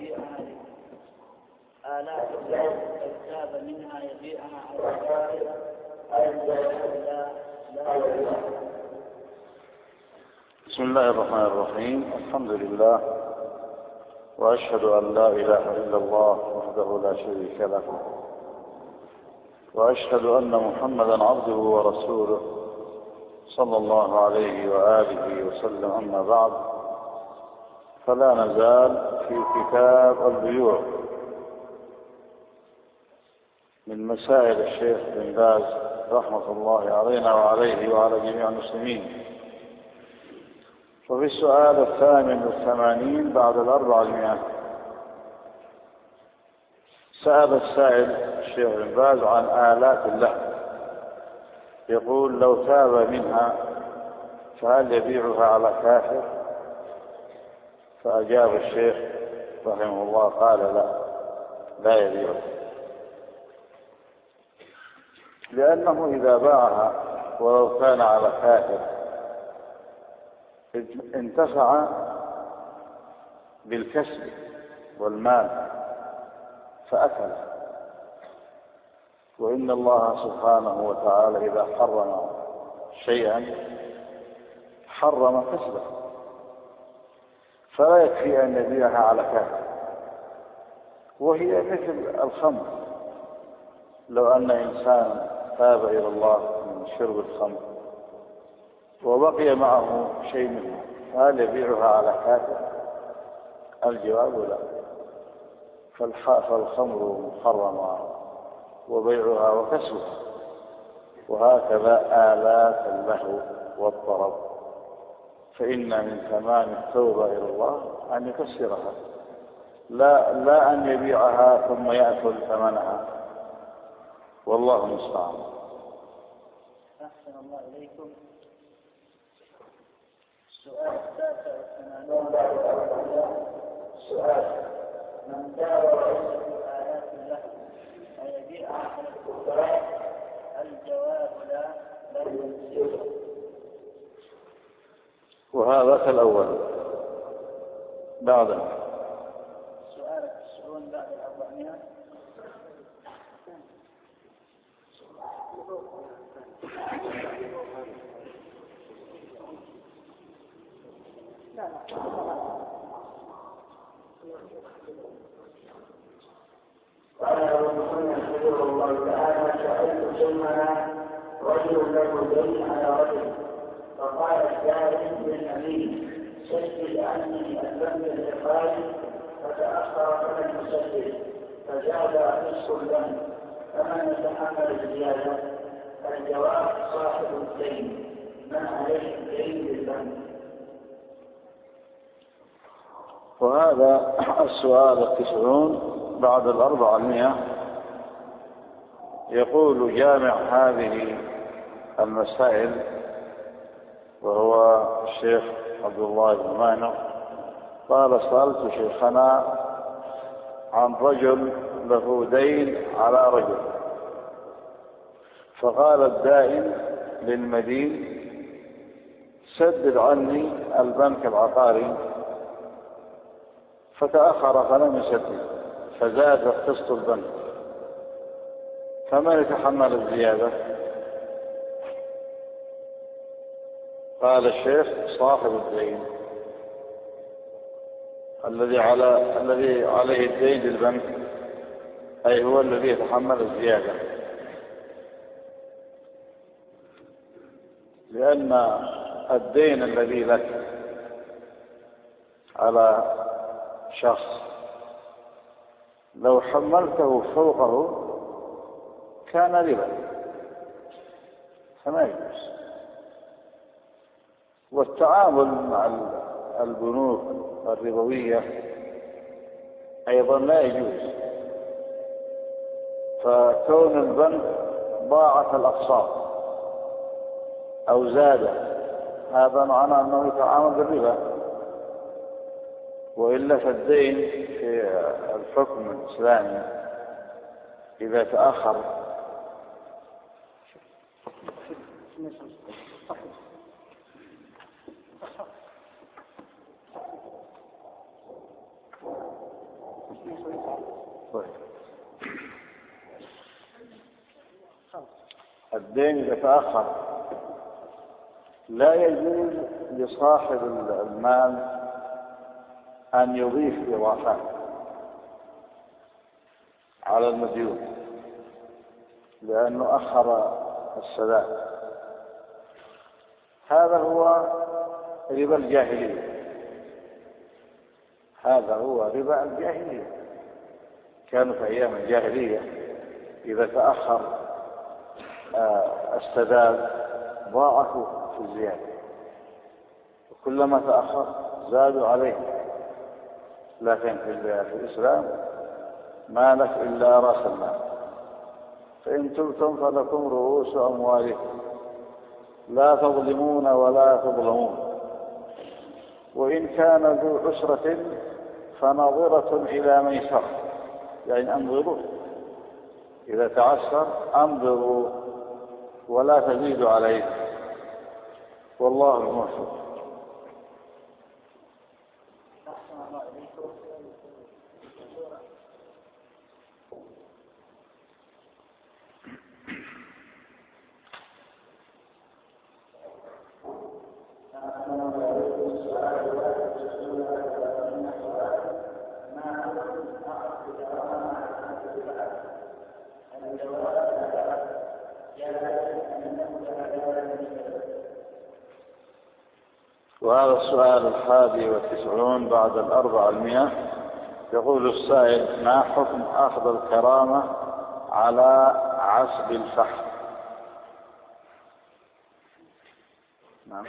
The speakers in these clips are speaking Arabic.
يبيعها آلاف لو تاب منها يبيعها على الغائب لا يبيعها. بسم الله الرحمن الرحيم. الحمد لله، وأشهد أن لا إله إلا الله وحده لا شريك له، وأشهد أن محمدا عبده ورسوله صلى الله عليه وآله وسلم. أما بعد، فلا نزال في كتاب البيوع من مسائل الشيخ بن باز رحمة الله علينا وعليه وعلى جميع المسلمين. وفي السؤال 88 بعد 400 سأل السائل الشيخ بن باز عن آلات اللهو، يقول: لو تاب منها فهل يبيعها على كافر؟ فأجاب الشيخ رحمه الله قال: لا يبيعها، لأنه إذا باعها ولو كان على كافر انتفع بالكسب والمال فأكل. وإن الله سبحانه وتعالى إذا حرم شيئا حرم كسبه، فلا يكفي أن يبيعها على كافر. وهي مثل الخمر، لو أن إنسان تاب إلى الله من شرب الخمر وبقي معه شيء منه، فهل يبيعها على كافر؟ الجواب لا. فالخمر محرمة وبيعها وكسبها، وهكذا آلات اللهو والطرب، فإن من تمام التوبة إلى الله أن يكسرها، لا أن يبيعها ثم يأكل ثمنها، والله المستعان. أحسن الله إليكم. السؤال 89 سؤال: من دار وعزة آلات اللهو أيبيعها على الكفار؟ الجواب لا يجوز. وهذا كالأول. بعد سؤال 90 بعد 400 قال ابو محمد رحمه الله تعالى: سألت شيخنا رجل له دين على رجل، فقال الدائن للأمين: سجل عني البنك الإقراري، فتأخر فلم يسجل، فزاد نصف البنك، فمن يتحمل الزيادة؟ الجواب: صاحب الدين، من عليه الدين للبنك. وهذا السؤال 90 بعد 400 يقول جامع هذه المسائل وهو الشيخ عبد الله بن مانع قال: سألت شيخنا عن رجل له دين على رجل، فقال الدائن للمدين: سدد عني البنك العقاري، فتأخر فلم يسدد، فزاد قسط البنك، فمن يتحمل الزيادة؟ قال الشيخ: صاحب الدين، الذي عليه الدين للبنك، أي هو الذي يتحمل الزيادة، لأن الدين الذي لك على شخص لو حملته فوقه كان ربا، فما يجوز. والتعامل مع البنوك الربوية أيضا لا يجوز، فكون البنك ضاعف الأقساط أو زاد، هذا معناه أنه يتعامل بالربا. وإلا فالدين في الحكم الإسلامي إذا تأخر طيب. الدين إذا تأخر لا يجوز لصاحب المال أن يضيف إضافات على المديون لأنه أخر السداد. هذا هو ربا الجاهلية، هذا هو ربا الجاهلية. كانوا في أيام الجاهلية إذا تأخر السداد ضاعفوا في الزيادة، وكلما تأخر زادوا عليه. لكن في الإسلام ما لك إلا رأس المال، فإن تبتم فلكم رؤوس أموالكم لا تظلمون ولا تظلمون، وإن كان ذو عسرة فنظرة إلى ميسرة، يعني أنظروا إذا تعسر أنظروا ولا تزيدوا عليه، والله الموفق. وهذا السؤال 91 بعد 400. يقول السائل: ما حكم أخذ الكرامة على عسب الفحم؟ نعم.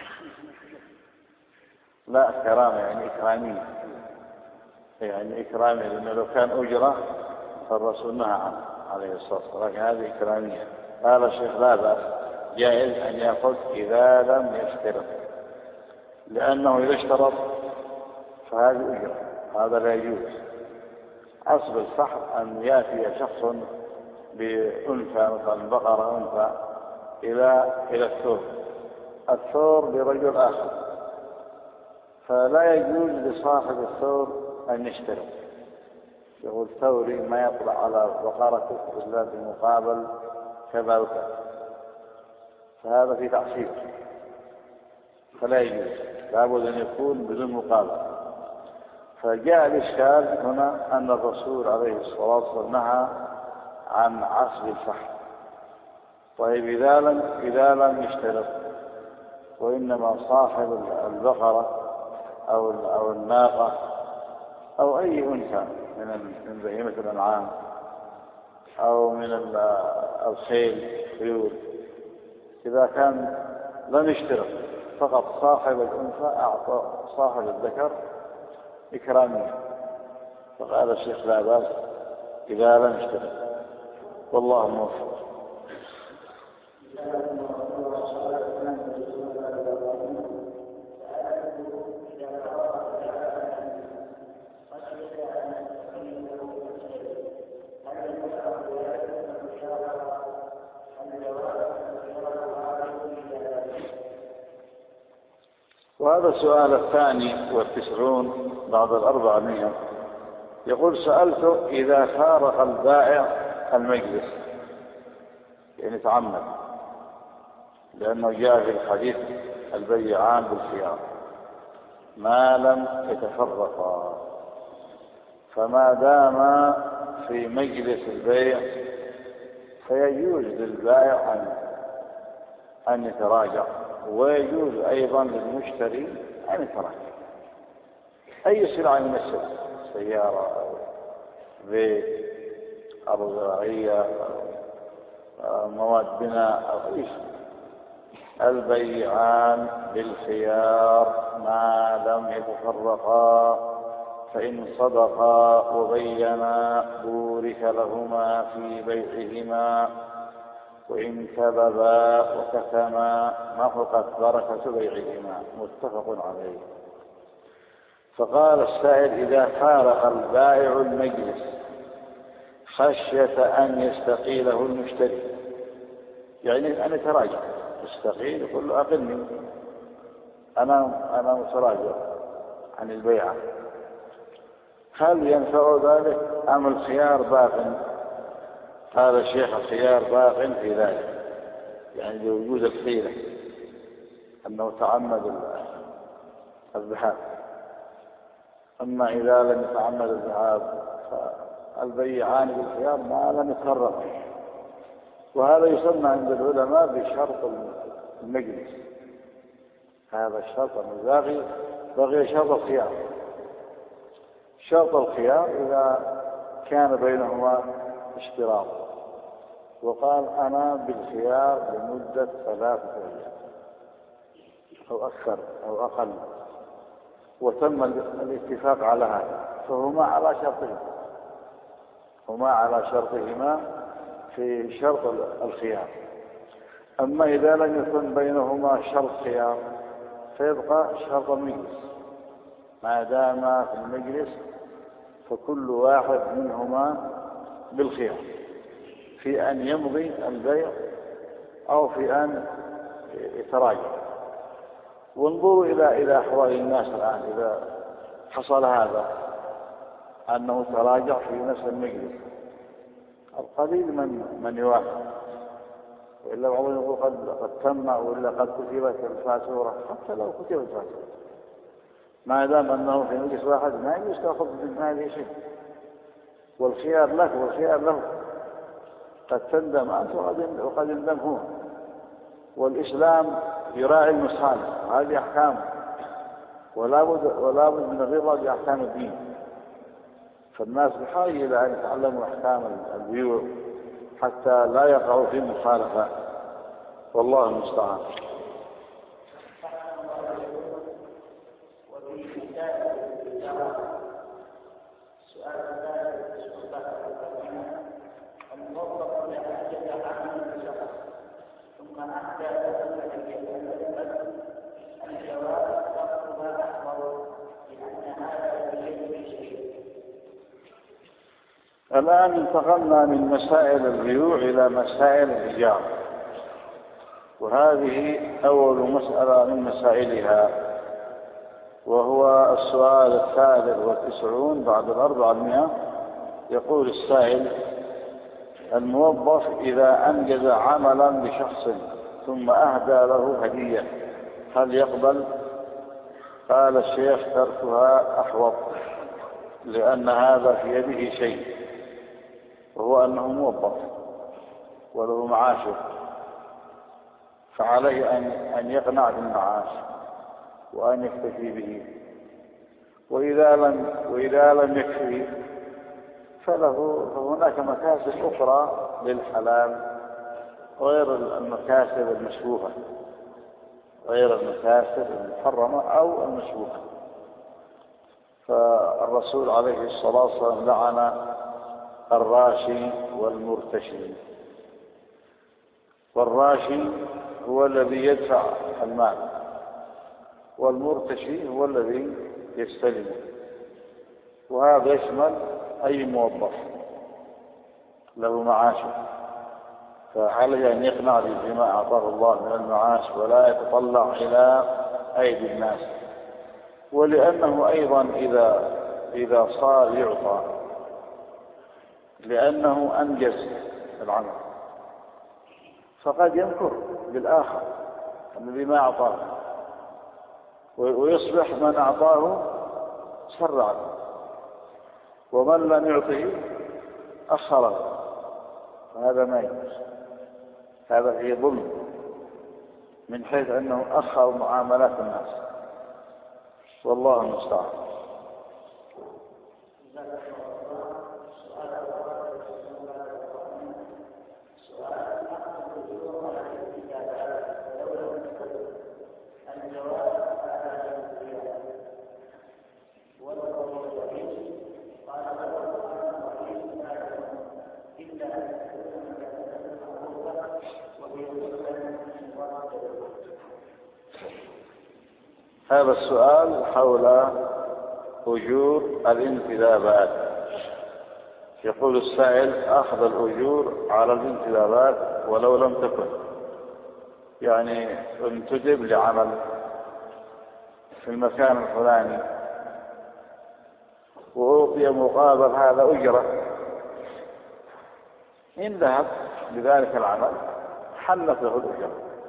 لا، كرامة يعني إكرامية، يعني إكرامية، لأنه لو كان أجرة فالرسول نهى عنه عليه الصلاة والسلام، لكن هذه إكرامية. قال الشيخ: لا بأس، جائز أن يأخذ إذا لم يشترط، لأنه إذا اشترط فهذه أجرة، هذا لا يجوز. عصب الفحم أن يأتي شخص بأنثى مثلا بقرة أنثى إلى الثور لرجل آخر، فلا يجوز لصاحب الثور أن يشترط، يقول ثوري ما يطلع على بقرته إلا بمقابل كذا وكذا، فهذا في تعصيب، فلا يجوز، لابد أن يكون بدون مقابل. فجاء الإشكال هنا أن الرسول عليه الصلاة والسلام نهى عن عصب الفحم. طيب إذا لم يشترط، وإنما صاحب البقرة أو الناقة أو أي أنثى من بهيمة الأنعام أو من الخيول، إذا كان لم يشترط فقط صاحب الأنثى أعطى صاحب الذكر إكرامية، فقال الشيخ: لا بأس إذا لم يشترط، والله موفق. وهذا السؤال 92 بعد 400. يقول: سألته: إذا فارق البائع المجلس، يعني تعمد، لأنه جاء في الحديث: البيعان بالخيار ما لم يتفرقا، فما دام في مجلس البيع فيجوز للبائع أن يتراجع، ويجوز أيضا للمشتري أن يتراجع. أي سلعة من السلع، سيارة أو بيت أو زراعية أو مواد بناء أو أي شيء، البيعان بالخيار ما لم يتفرقا، فإن صدقا وبينا بورك لهما في بيعهما، وإن كذبا وكتما محقت بركة بيعهما، متفق عليه. فقال السائل: إذا فارق البائع المجلس خشية أن يستقيله المشتري، يعني أن يتراجع، يستقيل، يقول له: أقلني، أنا متراجع عن البيعة، هل ينفع ذلك أم الخيار باق؟ قال الشيخ الخيار باق في ذلك، يعني بوجود الحيلة أنه تعمد الذهاب. أما إذا لم يتعمد الذهاب فالبيعان بالخيار ما لم يتفرقا، وهذا يسمى عند العلماء بشرط المجلس. هذا الشرط بغي شرط الخيار. شرط الخيار إذا كان بينهما اشتراط وقال أنا بالخيار لمدة 3 أيام أو أكثر أو أقل، وتم الاتفاق على هذا، فهما على شرطهما، هما على شرطهما في شرط الخيار. أما إذا لم يكن بينهما شرط خيار فيبقى شرط المجلس، ما دام في المجلس فكل واحد منهما بالخيار في أن يمضي البيع أو في أن يتراجع. وانظروا إلى أحوال الناس الآن إذا حصل هذا أنه تراجع في نفس المجلس، القليل من يوافق، وإلا بعضهم يقول قد تم وإلا قد كتبت الفاتورة. حتى لو كتبت الفاتورة ما دام أنه في مجلس واحد ما يجوز تأخذ من هذه شيء، والخيار لك والخيار له. قد تندم أنت وقد يندم هو، والإسلام يراعي المصالح، هذه أحكام، ولا بد من الرضا بأحكام الدين. فالناس بحاجة إلى أن يتعلموا أحكام البيوع حتى لا يقعوا في مخالفة، والله المستعان. الآن انتقلنا من مسائل البيوع إلى مسائل الإيجار، وهذه أول مسألة من مسائلها، وهو السؤال 93 بعد 400. يقول السائل: الموظف إذا أنجز عملا لشخص ثم أهدى له هدية هل يقبل؟ قال الشيخ: تركها أحوط، لأن هذا في يده شيء، وهو أنه موظف وله معاشه، فعليه أن يقنع بالمعاش وأن يكتفي به. وإذا لم يكفي فهناك مكاسب أخرى للحلال غير المكاسب المشبوهة، غير المكاسب المحرمة أو المشبوهة. فالرسول عليه الصلاة والسلام لعن الراشي والمرتشي. والراشي هو الذي يدفع المال، والمرتشي هو الذي يستلمه، وهذا يشمل أي موظف له معاشه، فعليه أن يقنع بما أعطاه الله من المعاش ولا يتطلع إلى أيدي الناس. ولأنه أيضا إذا صار يعطى لأنه أنجز العمل، فقد ينكر بالآخر الذي ما أعطاه، ويصبح من أعطاه شر عنه، ومن لم يعطه أخره، فهذا ما يجوز. هذا فيه ظلم من حيث أنه أخر معاملات الناس، والله المستعان. هذا السؤال حول أجور الانتدابات. يقول السائل: أخذ الأجور على الانتدابات ولو لم تكن، يعني انتدب لعمل في المكان الفلاني وأعطي مقابل هذا أجرة، إن ذهب بذلك العمل حلت له الأجرة.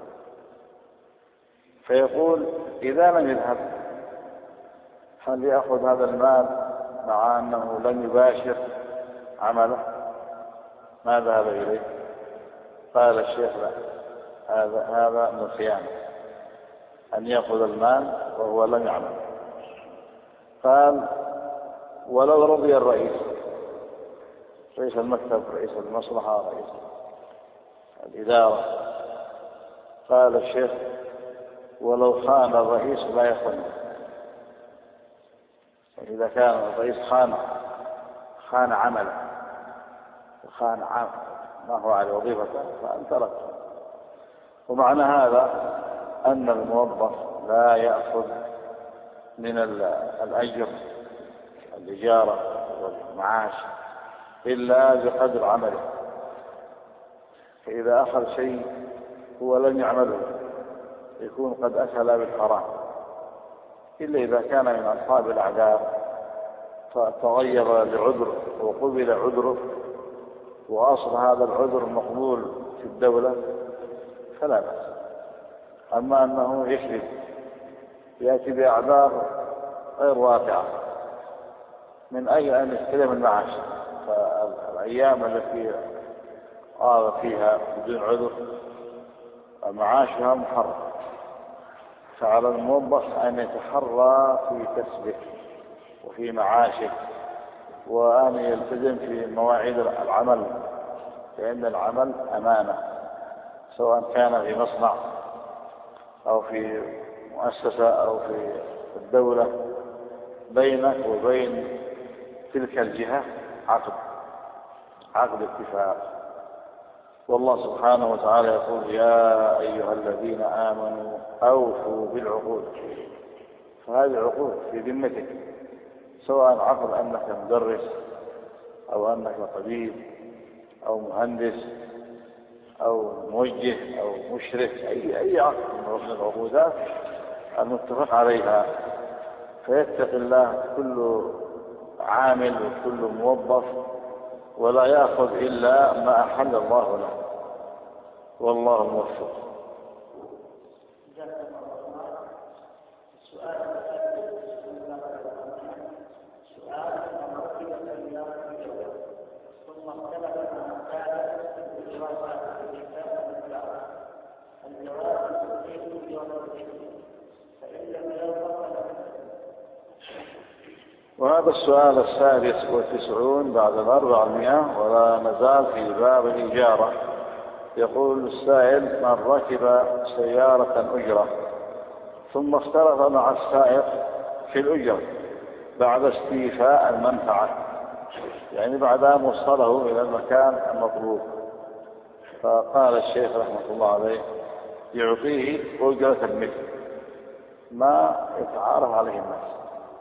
فيقول إذا لم يذهب هل يأخذ هذا المال مع أنه لم يباشر عمله ما ذهب إليه؟ قال الشيخ لا، هذا نسيان أن يأخذ المال وهو لم يعمل. قال ولو رضي الرئيس، رئيس المكتب، رئيس المصلحة، رئيس الإدارة، قال الشيخ ولو خان الرئيس لا يخون. إذا كان الرئيس خان عمله وخان ما هو على وظيفته فأنت لك. ومعنى هذا أن الموظف لا يأخذ من الأجر الإجارة والمعاش إلا بقدر عمله. فإذا أخذ شيء هو لم يعمله يكون قد أكل بالحرام، إلا إذا كان من أصحاب الأعذار فتغير لعذر وقبل عذره وأصل هذا العذر مقبول في الدولة فلا بأس. أما أنه يكذب يأتي بأعذار غير واقعة من أجل أن يستلم المعاش، فالأيام التي قام فيها بدون عذر معاشها محرم. فعلى الموظف أن يتحرى في كسبه وفي معاشه وأن يلتزم في مواعيد العمل، لأن العمل أمانة، سواء كان في مصنع أو في مؤسسة أو في الدولة. بينك وبين تلك الجهة عقد اتفاق. والله سبحانه وتعالى يقول يا أيها الذين آمنوا أوفوا بالعقود. فهذه عقود في ذمتك، سواء عقد أنك مدرس أو أنك طبيب أو مهندس أو موجه أو مشرف، أي عقد من العقودات المتفق عليها. فيتق الله كل عامل وكل موظف ولا يأخذ إلا ما أحل الله له، والله الموفق. وهذا السؤال 96 بعد 400، ولا نزال في باب الإجارة. يقول السائل من ركب سيارة أجرة ثم اختلف مع السائق في الأجرة بعد استيفاء المنفعة، يعني بعد أن وصله إلى المكان المطلوب، فقال الشيخ رحمه الله عليه يعطيه أجرة المثل ما يتعارف عليه الناس،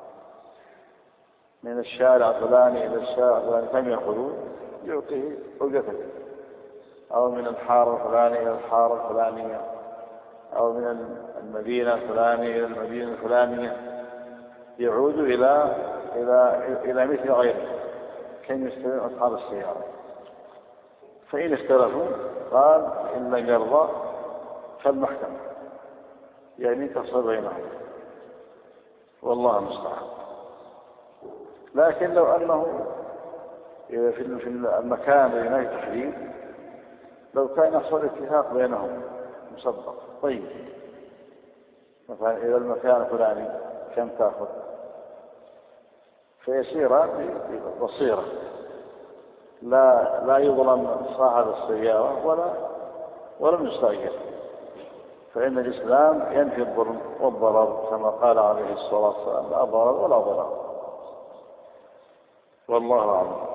من الشارع الفلاني إلى الشارع الفلاني كم يأخذون، يعطيه أجرة، أو من الحارة الفلانية إلى الحارة الفلانية، أو من المدينة الفلانية إلى المدينة الفلانية، يعود إلى مثل غيره كم يستلم أصحاب السيارة. فإن اختلفوا قال إن لم يرضى فالمحكمة، يعني تفصل بينهم، والله المستعان. لكن لو أنه في المكان الذي هناك تحديد، لو كان يحصل اتفاق بينهم مصدق طيب، مثلا إلى المكان الفلاني كم تأخذ، فيسير ببصيرة، لا يظلم صاحب السيارة ولا المستأجر، فإن الإسلام ينفي الظلم والضرر كما قال عليه الصلاة والسلام لا ضرر ولا ضرر، والله أعلم.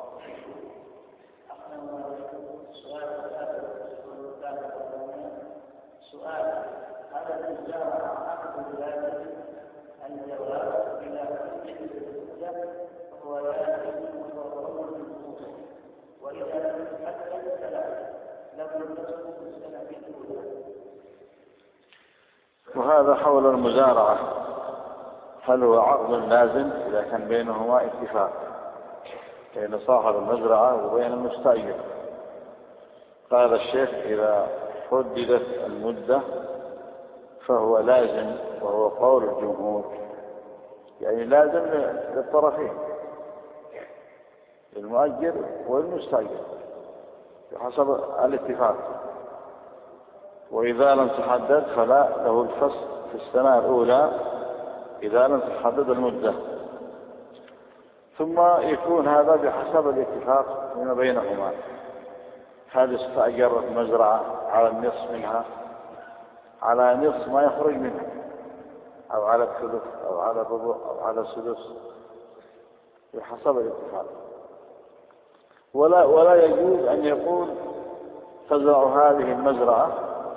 سؤال هذا الإجارة عقد بلاد الجواب إلى كل الحجة وهو يأتي وهو وإذا لم يتحدث ثلاثة لم تسقط السنة الأولى. وهذا حول المزارعة، هل هو عقد لازم إذا كان بينهما اتفاق بين صاحب المزرعة وبين المستأجر؟ قال الشيخ: إذا حددت المدة فهو لازم، وهو قول الجمهور، يعني لازم للطرفين، المؤجر والمستأجر بحسب الاتفاق. وإذا لم تحدد فلا له الفسخ في السنة الأولى إذا لم تحدد المدة، ثم يكون هذا بحسب الاتفاق فيما بينهما. هذا استأجر المزرعة على النصف منها، على نصف ما يخرج منها، أو على الثلث، أو على الربع، أو على السدس، بحسب الاتفاق. ولا يجوز أن يقول: تزرع هذه المزرعة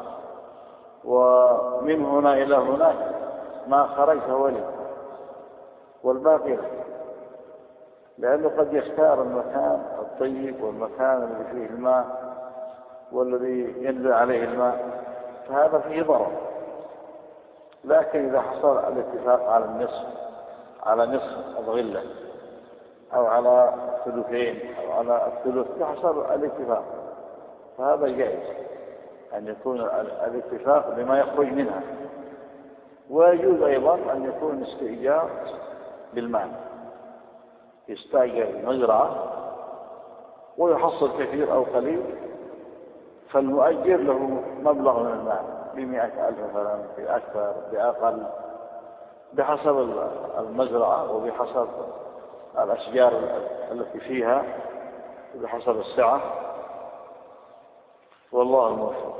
ومن هنا إلى هناك ما خرج فهو لي والباقي له، لأنه قد يختار المكان الطيب والمكان الذي فيه الماء والذي ينزل عليه الماء، فهذا فيه ضرر. لكن إذا حصل الاتفاق على النصف، على نصف الغلة، أو على ثلثين، أو على الثلث بحسب الاتفاق، فهذا جائز أن يكون الاتفاق بما يخرج منها. ويجوز أيضا أن يكون استئجار بالمال، يستأجر المزرعة ويحصل كثير أو قليل، فالمؤجر له مبلغ من المال ب100,000 مثلا، بأكثر بأقل، بحسب المزرعة وبحسب الأشجار التي فيها وبحسب السعة، والله الموفق.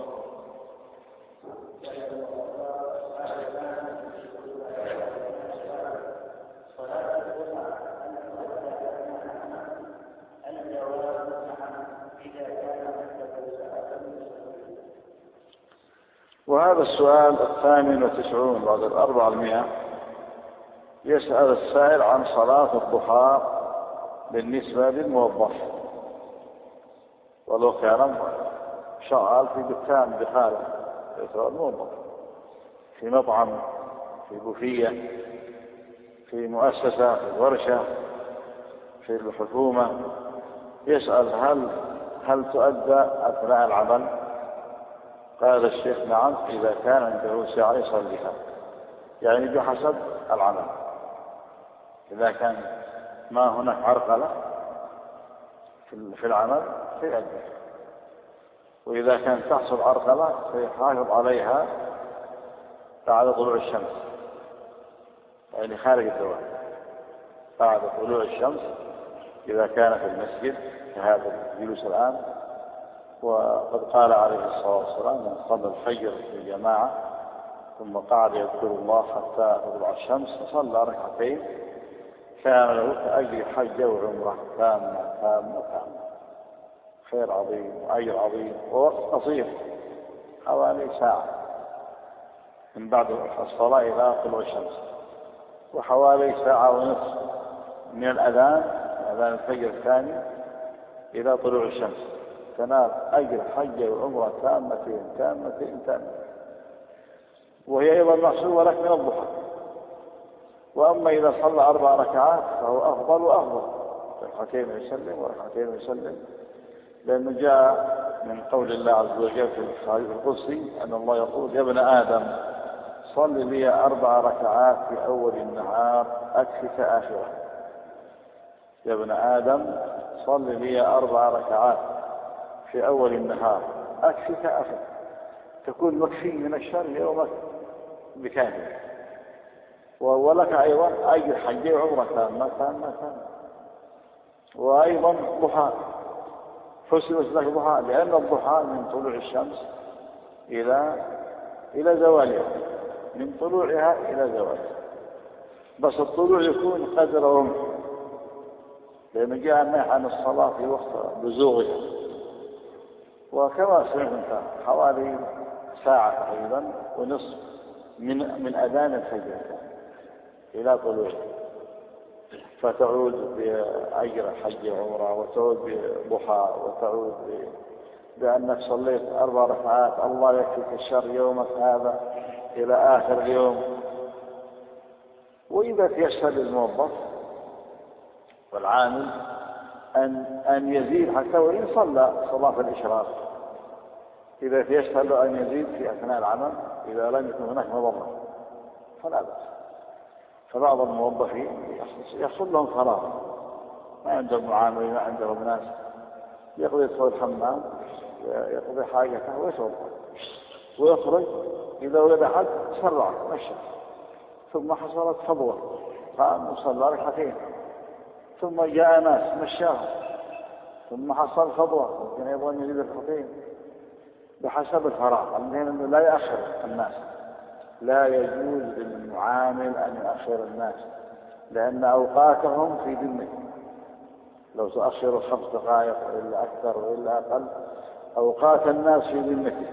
وهذا السؤال 98 بعد 400. يسأل السائل عن صلاة الضحى بالنسبة للموظف، ولو كان شغال في دكان بخارج الموظف، في مطعم، في بوفية، في مؤسسة، في ورشة، في الحكومة، يسأل هل تؤدى أثناء العمل؟ قال الشيخ: نعم، إذا كان عنده ساعة يصليها، يعني بحسب العمل. إذا كان ما هناك عرقلة في العمل فيؤدي، وإذا كان تحصل عرقلة فيحافظ عليها بعد طلوع الشمس، يعني خارج الدوام بعد طلوع الشمس، إذا كان في المسجد كهذا الجلوس الآن. وقد قال عليه الصلاة والسلام: من صلى الفجر في جماعة ثم قعد يذكر الله حتى تطلع الشمس فصلى ركعتين كان له كأجر حجة وعمرة تامة تامة تامة. خير عظيم وأجر عظيم، ووقت قصير حوالي ساعة من بعد الصلاة إلى طلوع الشمس، وحوالي ساعة ونصف من الأذان الفجر الثاني إلى طلوع الشمس، تنال أجر حجة وعمرة تامتين تامتين تامتين، وهي أيضا محسوبة لك من الضحى. وأما إذا صلى 4 ركعات فهو أفضل وأفضل، ركعتين ويسلم وركعتين ويسلم، لأنه جاء من قول الله عز وجل في الحديث القدسي أن الله يقول: يا ابن آدم صل لي 4 ركعات في أول النهار أكفك آخرة. يا ابن آدم صل لي 4 ركعات في أول النهار أكفك آخرة، تكون مكفي من الشر يومك بكامل، ولك أيضا أجر حج وعمرة تامة تامة تامة. وأيضا ضحى، حسبت لك ضحى، لأن الضحى من طلوع الشمس إلى زوالها، من طلوعها إلى زوالها، بس الطلوع يكون قدر رمح، لأنه جاء النهي عن الصلاة في وقت بزوغها. وكما سمعت حوالي ساعة تقريبا ونصف من أذان الفجر إلى طلوعه، فتعود بأجر حج وعمرة، وتعود بضحى، وتعود بأنك صليت 4 ركعات الله يكفيك الشر يومك هذا إلى آخر اليوم. وإذا تيسر للموظف والعامل أن يزيد حتى وإن صلى صلاة الإشراق، إذا تيسر له أن يزيد في أثناء العمل إذا لم يكن هناك مضرة فلا بأس. فبعض الموظفين يحصل لهم فراغ، ما عندهم معاملين، ما عندهم ناس، يقضي يدخل الحمام يقضي حاجته ويتوضأ ويخرج، إذا وجد أحد سرع مشى، ثم حصلت فضوة قام وصلى ركعتين، ثم جاء ناس مشاهم، ثم حصل فضوة ممكن أيضا يزيد ركعتين بحسب الفراغ. المهم أنه لا يأخر الناس، لا يجوز للمعامل أن يؤخر الناس، لأن أوقاتهم في ذمته. لو تؤخر 5 دقائق وإلا أكثر وإلا أقل، أوقات الناس في ذمته،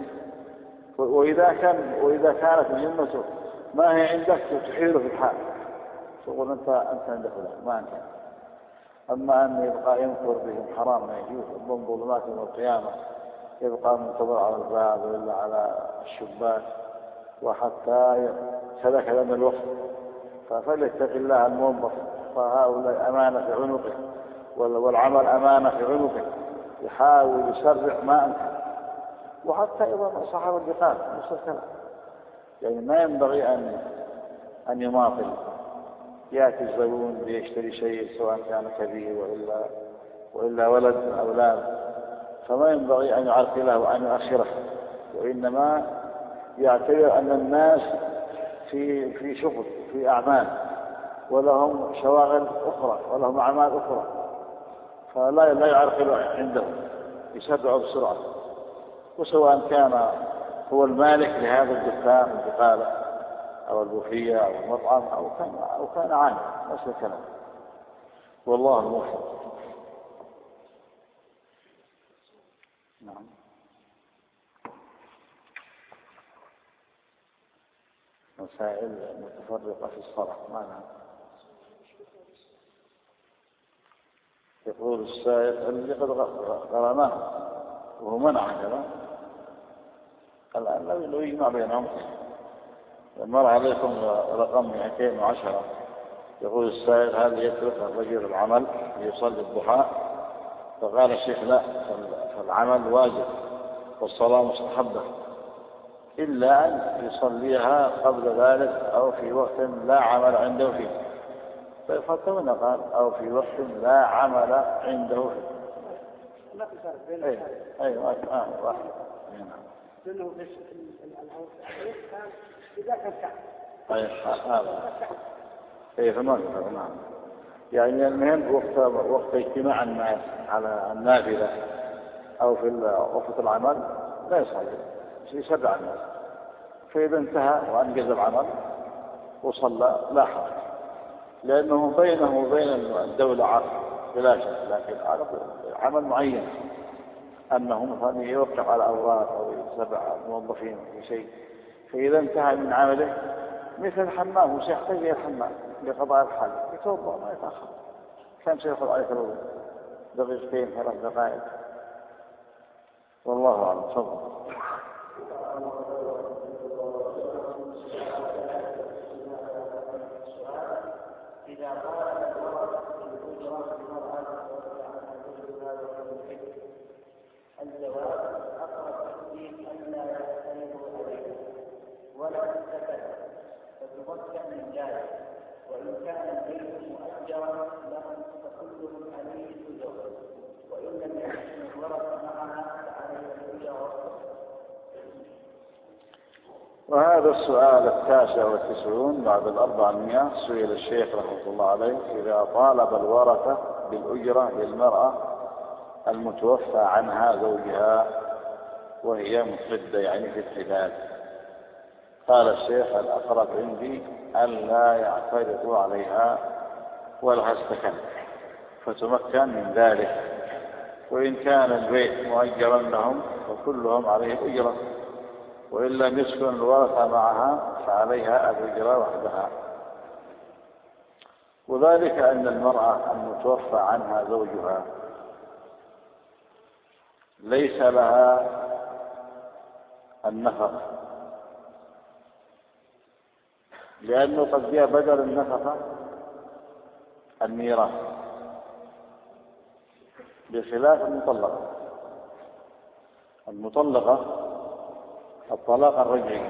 وإذا كانت ذمته ما هي عندك تحيله في الحال، تقول أنت عند فلان ما أنت. أما أن يبقى ينكر بهم حرام ما يجوز. من ظلمات يوم القيامة يبقى منتظر على الباب وإلا على الشباك وحتى سلك لنا الوقت. فليتق الله الموظف، فهؤلاء أمانة في عنقه والعمل أمانة في عنقه، يحاول يسرع ما أمكن. وحتى أيضا صاحب البقال نفس الكلام، يعني ما ينبغي أن يماطل. يأتي الزبون ليشتري شيء سواء كان كبير وإلا ولد من أولاد، فما ينبغي أن يعرقله وأن يؤخره، وإنما يعتبر أن الناس في شغل في أعمال ولهم شواغل أخرى ولهم أعمال أخرى، فلا يعرقل عندهم، يسرع بسرعة. وسواء كان هو المالك لهذا الدكان البقالة أو البوفية أو المطعم أو كان عامل نفس الكلام. والله الموفق. نعم. مسائل متفرقة في الصلاة معناها. يقول السائل الذي قد قرأناه وهو منع كذا، الآن لو يجمع بينهم مر عليكم رقم 210. يقول السائل هل يترك الرجل العمل ليصلي الضحى؟ فقال الشيخ لا، فالعمل واجب والصلاة مستحبة، إلا أن يصليها قبل ذلك أو في وقت لا عمل عنده فيه. فالفتوى قال أو في وقت لا عمل عنده فيه. لا تفرق بين واحد. لأنه كان إذا كان هذا فما كفر. نعم. يعني المهم وقت اجتماع الناس على النافلة أو في وقت العمل لا يصلي، يسرع الناس، فإذا انتهى وأنجز العمل وصلى لا حرج، لأنه بينه وبين الدولة عقد بلا شك، لكن عمل معين أنه مثلا يوقع على أوراق أو يتبع موظفين في شيء، فإذا انتهى من عمله مثل الحمام وسيحتاج إلى الحمام لقضاء الحاجة يتوضأ ما يتأخر، كان سيأخذ عليك الوضوء دقيقتين 3 دقائق. والله أعلم. تفضل. إذا قال الورثة بالأجرة المرأة الجواب أقرب تكليف أن لا يختلفوا عليه ولا تتكلم فتمكن من ذلك، وإن كان البيت مؤجرا لهم فكلهم عليه الأجرة، وإن لم يكن الورثة معها فعليه الأجرة. وهذا السؤال 99 بعد 400 سئل الشيخ رحمه الله عليه إذا طالب الورثة بالأجرة للمرأة المتوفى عنها زوجها وهي مفردة يعني في الحداد، قال الشيخ الأقرب عندي ألا يعترضوا عليها ولا السكن فتمكن من ذلك، وإن كان البيت مؤجرا لهم فكلهم عليه الأجرة، وإن لم يسكن الورثة معها فعليها الأجرة وحدها. وذلك أن المرأة المتوفى عنها زوجها ليس لها النفقة لأنه قد جاء بدل النفقة الميراث بخلاف المطلقة الطلاق الرجعي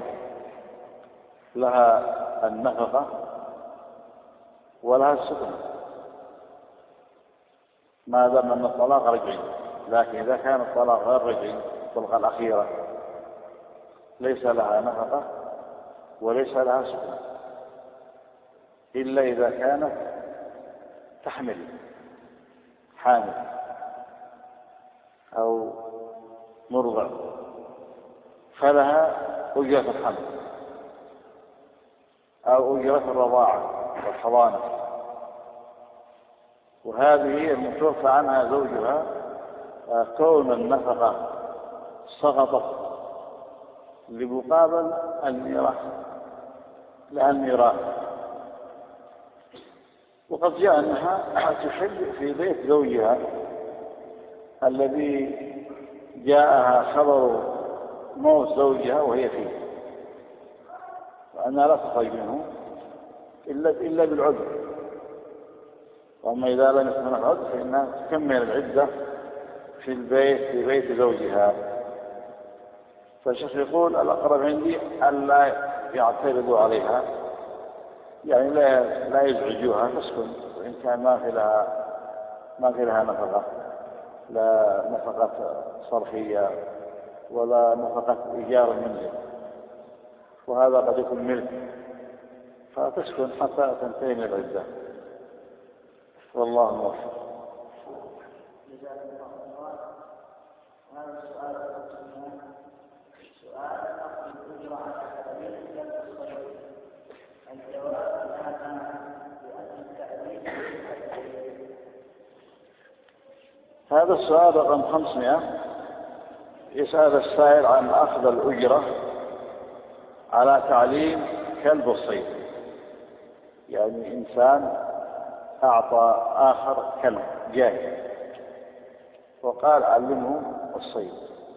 لها النفقة ولها السكن ما دام أن الطلاق رجعي. لكن إذا كان الطلاق غير رجعي الطلقة الأخيرة ليس لها نفقة وليس لها سكن إلا إذا كانت حامل أو مرضع فلها أجرة الحمل أو أجرة الرضاعة والحضانة، وهذه المتوفى عنها زوجها كون النفقة سقطت لمقابل الميراث لها الميراث. وقد جاء أنها تحل في بيت زوجها الذي جاءها خبر موت زوجها وهي فيه، وأنها لا تخرج منه إلا بالعذر. وأما إذا لم يكن هناك عذر فإنها تكمل العدة في بيت زوجها. فالشيخ يقول الأقرب عندي ألا يعترضوا عليها، يعني لا يزعجوها، تسكن وإن كان ما في لها نفقة، لا نفقة صرفية ولا نفقة إيجار المنزل، وهذا قد يكون ملك، فتسكن حتى تنتهي من العدة. والله موفق. هذا سؤال أخذ الأجرة على سبيل الصيد. الجواب لأن التأليف هذا السؤال رقم 500. يسأل السائل عن أخذ الأجرة على تعليم كلب الصيد. يعني إنسان أعطى آخر كلب جاهز وقال علمه الصيد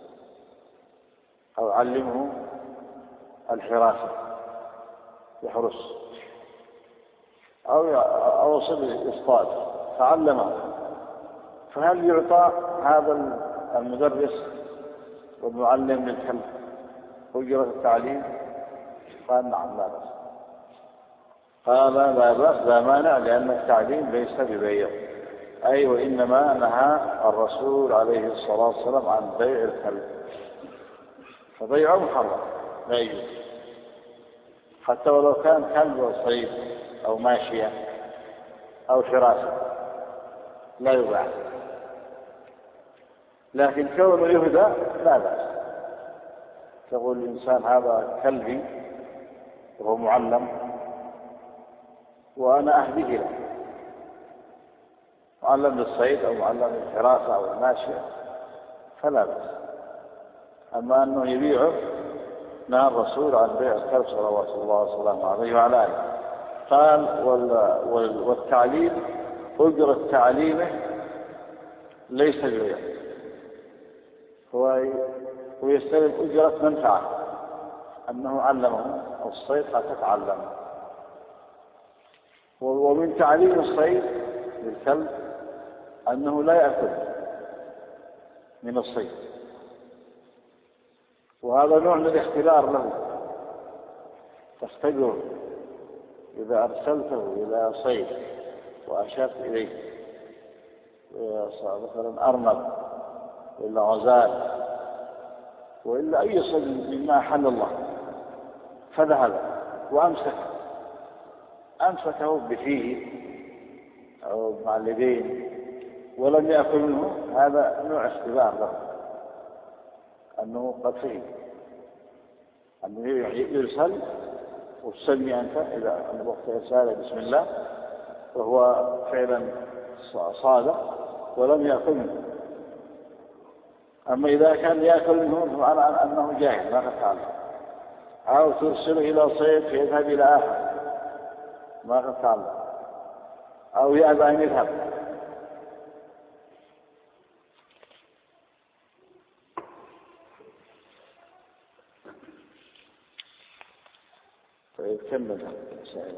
أو علمه الحراسة يحرس أو يصطاد فعلمه، فهل يعطى هذا المدرس والمعلم للكلب أجرة التعليم؟ قال نعم لا بأس. قال لا بأس لا مانع، لأن التعليم ليس ببيع، أي وإنما نهى الرسول عليه الصلاة والسلام عن بيع الكلب، فبيعه محرم لا يجوز، حتى ولو كان كلب صيد أو ماشية أو حراسة لا يباع. لكن كونه يهدى لا بأس. تقول الإنسان هذا كلبي وهو معلم وأنا أهديه له، معلم للصيد أو معلم للحراسة أو الماشية فلا بأس. أما أنه يبيعه نهى الرسول عن بيع الكلب صلوات الله وسلامه عليه وعلى آله. قال والتعليم أجرة تعليمه ليس ببيع، هو يستلم أجرة منفعة أنه علمه الصيد حتى تعلم. ومن تعليم الصيد للكلب أنه لا يأكل من الصيد، وهذا نوع من الاختبار له، تختبره إذا أرسلته إلى صيد وأشرت إليه مثلا أرنب وإلا غزال وإلا أي صيد مما أحل الله، فذهب وأمسكه بفيه أو مع اليدين ولم يأكل منه، هذا نوع اختبار له أنه قد فهم، أنه يرسل وتسمي أنت إذا وقت إرساله بسم الله وهو فعلا صادق ولم يأكل منه. أما إذا كان يأكل منه فمعنى أنه جاهل ما قد تعلم، أو ترسله إلى صيد فيذهب إلى آخر ما قد تعلم، أو يأبى أن يذهب. كمل السائل.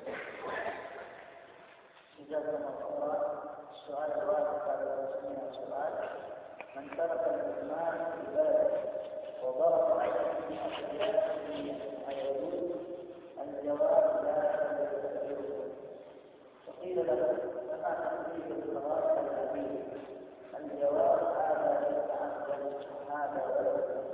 السؤال الواحد على السؤال: من ترك الإيمان في بلده وضرب عليه يجوز؟ الجواب: لا يجوز. فقيل له: فما تقول بالصواب الكبير؟ الجواب: هذا ليس عقلا، هذا ولد.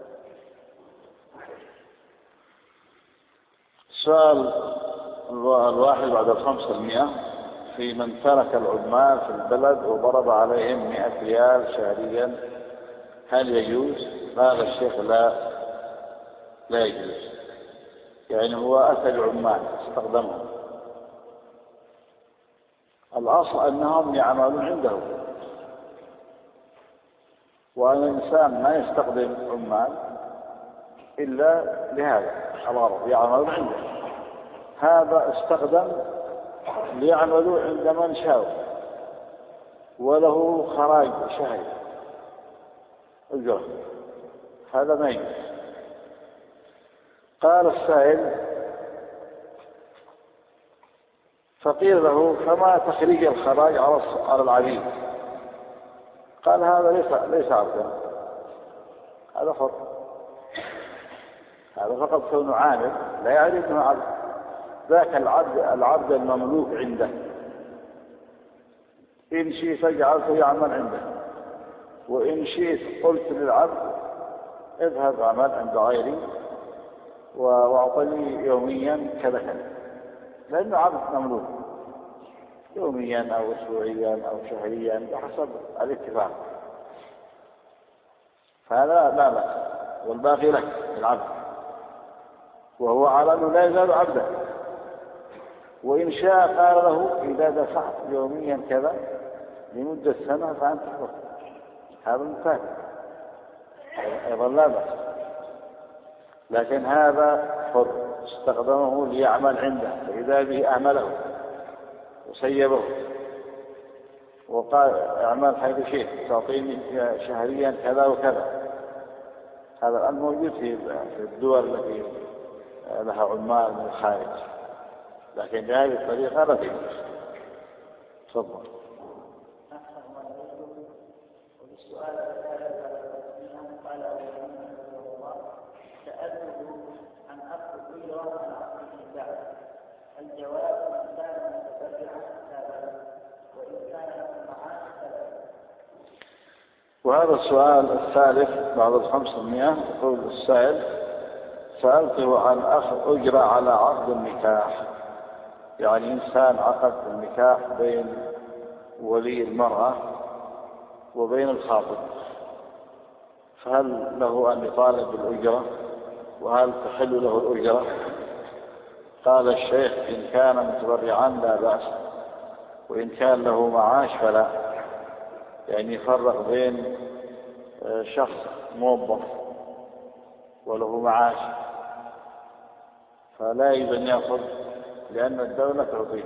السؤال الواحد بعد 500: في من ترك العمال في البلد وضرب عليهم 100 ريال شهريا، هل يجوز؟ قال الشيخ: لا يجوز. يعني هو أتى العمال استخدمهم، الأصل أنهم يعملون عنده، وأن الإنسان ما يستخدم عمال إلا لهذا الغرض، يعملون عنده. هذا استخدم ليعملوا عند من شاء وله خراج شهري أجرة، هذا ما يجوز. قال السائل: فقيل له: فما تخريج الخراج على العبيد؟ قال: هذا ليس عبدا، هذا حر، هذا فقط كونه عامل لا يعني انه عبد. ذاك العبد المملوك عنده، إن شئت جعلته يعمل عنده، وإن شئت قلت للعبد: اذهب عمل عند غيري واعطني يوميا كذا كذا، لأنه عبد مملوك، يوميا أو أسبوعيا أو شهريا بحسب الاتفاق، فهذا لا بأس، والباقي لك العبد، وهو على أنه لا يزال عبدا. وإن شاء قال له: إذا دفعت يوميا كذا لمدة سنة فأنت حر، هذا مثال أيضا لا بأس. لكن هذا حر استخدمه ليعمل عنده، فإذا به أعمله وسيبه وقال: اعمل حيث شئت، تعطيني شهريا كذا وكذا. هذا الآن موجود في الدول التي لها عمال من الخارج، لكن بهذه الطريقة لا تجوز. تفضل. والسؤال الثالث قال: سألته عن أخذ أجرة عن عقد النكاح. الجواب: إن كان متبرعا لا بأس، وإن كان معاش فلا بأس. وهذا السؤال الثالث بعد 500. يقول السائل: سألته عن أخذ أجرة على عقد النكاح. يعني إنسان عقد النكاح بين ولي المرأة وبين الخاطب، فهل له أن يطالب بالأجرة؟ وهل تحل له الأجرة؟ قال الشيخ: إن كان متبرعا لا بأس، وإن كان له معاش فلا. يعني يفرق بين شخص موظف وله معاش فلا يجب أن يأخذ لأن الدولة تعطيه،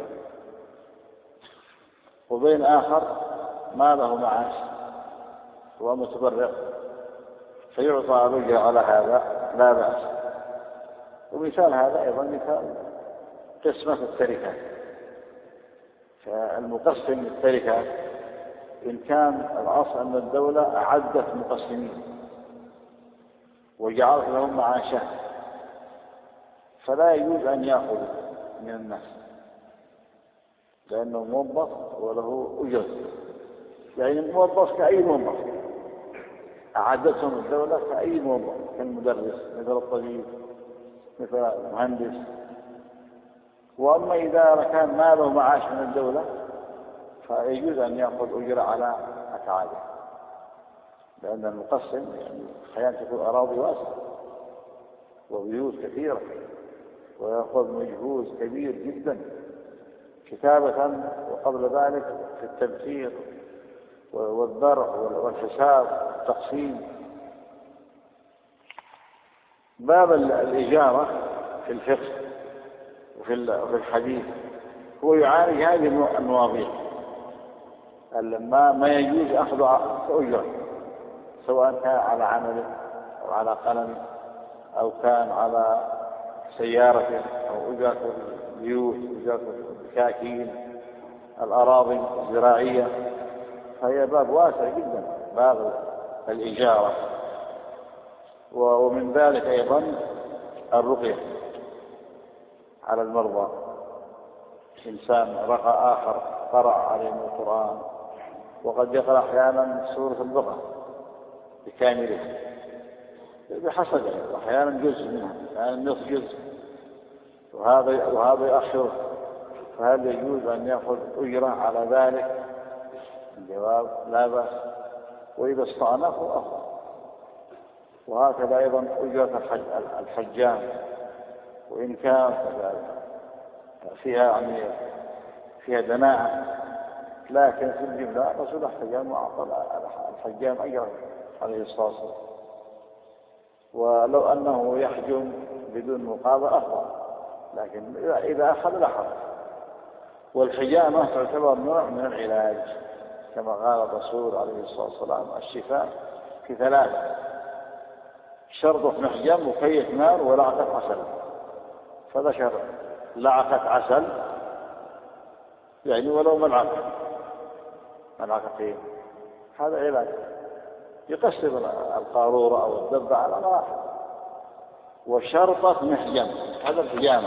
وبين آخر ما له معاش هو متبرع فيعطى الأجرة على هذا لا بأس. ومثال هذا أيضا مثال قسمة التركة. فالمقسم للتركة إن كان الأصل أن الدولة أعدت مقسمين وجعلت لهم معاشا فلا يجوز أن يأخذ من الناس، لأنه موظف وله أجرة، يعني الموظف كأي موظف أعدتهم الدولة كأي موظف، كالمدرس مثل الطبيب مثل المهندس. وأما إذا كان ما له معاش من الدولة فيجوز أن يأخذ أجرة على أفعاله، لأن المقسم يعني أحيانا تكون أراضي واسعة وبيوت كثيرة ويأخذ مجهود كبير جدا كتابة وقبل ذلك في التمثيل والذرع والحساب والتقسيم. باب الإجارة في الفقه وفي الحديث هو يعالج هذه المواضيع. ما يجوز أخذ أجرة سواء كان على عمله أو على قلمه أو كان على سيارة أو أجرة البيوت، أجرة الدكاكين، الأراضي الزراعية، فهي باب واسع جدا، باب الإجارة. ومن ذلك أيضا الرقية على المرضى، إنسان رقى آخر قرأ عليهم القرآن، وقد يقرأ أحيانا سورة البقرة بكاملها بحسب، وأحيانا جزء منها، أحيانا نصف جزء، وهذا يؤخره، فهل يجوز أن يأخذ أجرة على ذلك؟ الجواب لا بأس، وإذا استأنفوا أفضل. وهكذا أيضا أجرة الحجام، وإن كان فيها دناءة، لكن في الجملة رسول الحجام وأعطى الحجام أجره عليه الصلاة والسلام. ولو أنه يحجم بدون مقابل أفضل، لكن إذا أخذ لحظ. والحجامة تعتبر نوع من العلاج، كما قال الرسول عليه الصلاة والسلام: الشفاء في 3، شرط محجم وكيف نار ولعقة عسل. فذكر لعقة عسل، يعني ولو ملعقتين، هذا علاج، يقسم القارورة أو الدبة على مراحل. وشرطة محجم هذا الحجامة،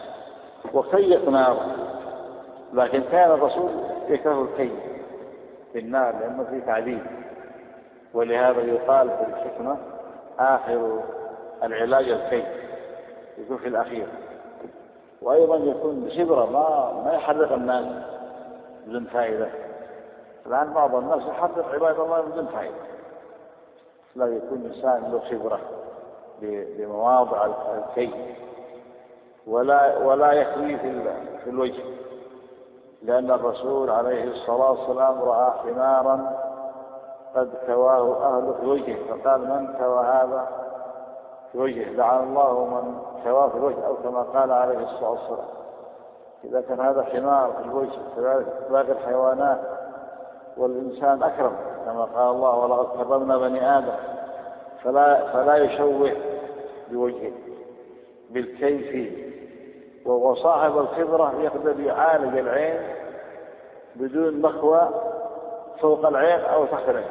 وكيف نار، لكن كان الرسول يكره الكي في النار لأنه فيه تعذيب، ولهذا يقال في الحكمة آخر العلاج الكي، يكون في الأخير. وأيضا يكون بخبرة، ما يحرق الناس بدون فائدة. الآن بعض الناس يحرق عباد الله بدون فائدة، لا، يكون إنسان له خبرة بمواضع الكي، ولا يكوي في الوجه، لأن الرسول عليه الصلاة والسلام رأى حمارا قد كواه أهله في وجهه، فقال: من كوى هذا في وجهه؟ لعن الله من كواه في الوجه، أو كما قال عليه الصلاة والسلام. إذا كان هذا حمار في الوجه، كذلك باقي الحيوانات، والإنسان أكرم كما قال الله: ولقد كرمنا بني آدم. فلا يشوه بوجهه بالكيف. وصاحب الخبرة يقدر يعالج العين بدون مخوى فوق العين أو تحت العين،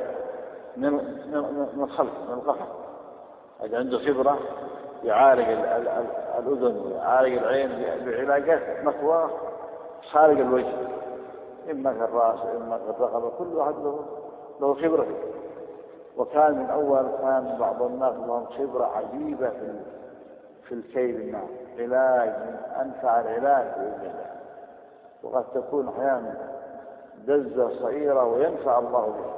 من الخلف، من القفا. إذا عنده خبرة يعالج الأذن ويعالج العين بعلاجات مخوى خارج الوجه، إما في الرأس إما في الرقبة، كل واحد له خبرة. وكان من أول كان بعض الناس لهم خبرة عجيبة في الكي بالنار، علاج من أنفع العلاج بإذن الله. وقد تكون أحيانا دزة صغيرة وينفع الله بها،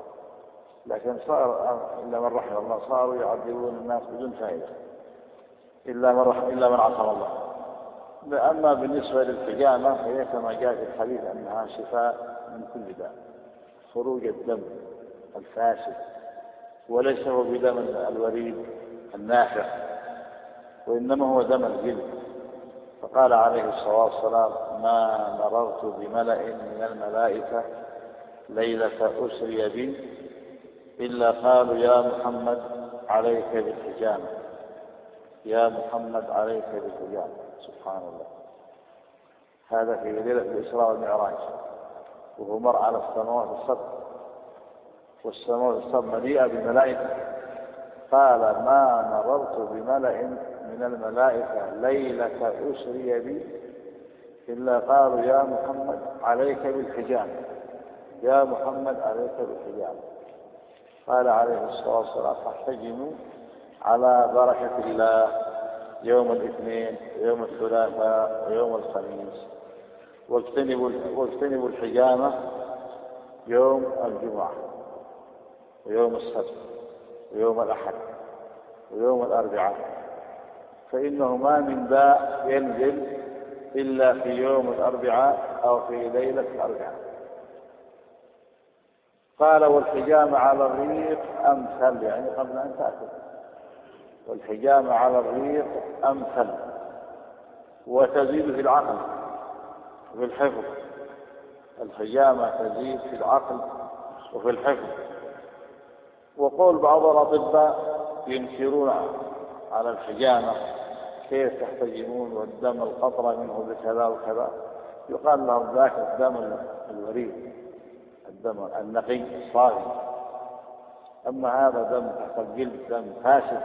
لكن صار إلا من رحم الله صاروا يعذبون الناس بدون فائدة، إلا من عصم الله. أما بالنسبة للحجامة فهي كما جاء في الحديث أنها شفاء من كل داء، خروج الدم الفاسد، وليس هو بدم الوريد النافع، وإنما هو دم الجلد. فقال عليه الصلاة والسلام: ما مررت بملأ من الملائكة ليلة أسري بي إلا قالوا: يا محمد عليك بالحجامة، يا محمد عليك بالحجامة. سبحان الله. هذا في ليلة الإسراء والمعراج، وهو مر على السماوات السبع، والسماوات السبع مليئة بالملائكة. قال: ما مررت بملأ من الملائكة ليلة أسري بي إلا قالوا: يا محمد عليك بالحجامة، يا محمد عليك بالحجامة. قال عليه الصلاة والسلام: فاحتجموا على بركة الله يوم الاثنين ويوم الثلاثاء ويوم الخميس، واجتنبوا الحجامة يوم الجمعة ويوم السبت ويوم الأحد ويوم الأربعاء، فإنه ما من داء ينزل إلا في يوم الأربعاء أو في ليلة الأربعاء. قال: والحجامة على الريق أمثل، يعني قبل أن تأكل، والحجامة على الريق أمثل، وتزيد في العقل وفي الحفظ. الحجامة تزيد في العقل وفي الحفظ. وقول بعض الأطباء ينكرون على الحجامة كيف تحتجمون والدم القطرة منه بكذا وكذا، يقال لهم ذاك الدم الوريد، الدم النقي الصافي. أما هذا دم تحت الجلد دم فاسد،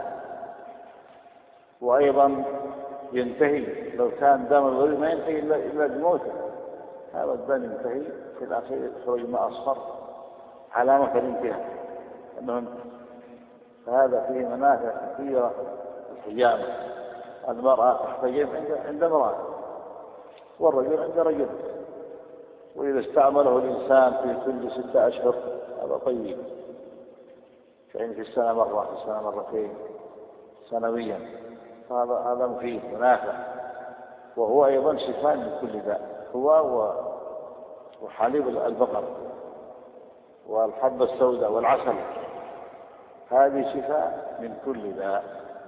وأيضا ينتهي لو كان دم الوريد ما ينتهي إلا بموته، هذا الدم ينتهي في الأخير يخرج ماء أصفر علامة الانتهاء أنه. فهذا فيه منافع كثيرة الحجامة. المرأة تحتجم عند امرأة، والرجل عند رجل، وإذا استعمله الإنسان في كل 6 أشهر هذا طيب، يعني في السنة مرة، في السنة مرتين سنويا، فهذا مفيد ونافع، وهو أيضا شفاء من كل داء، هو وحليب البقر والحبة السوداء والعسل، هذه شفاء من كل داء.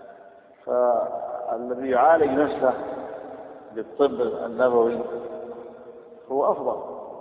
فالذي يعالج نفسه بالطب النبوي هو أفضل،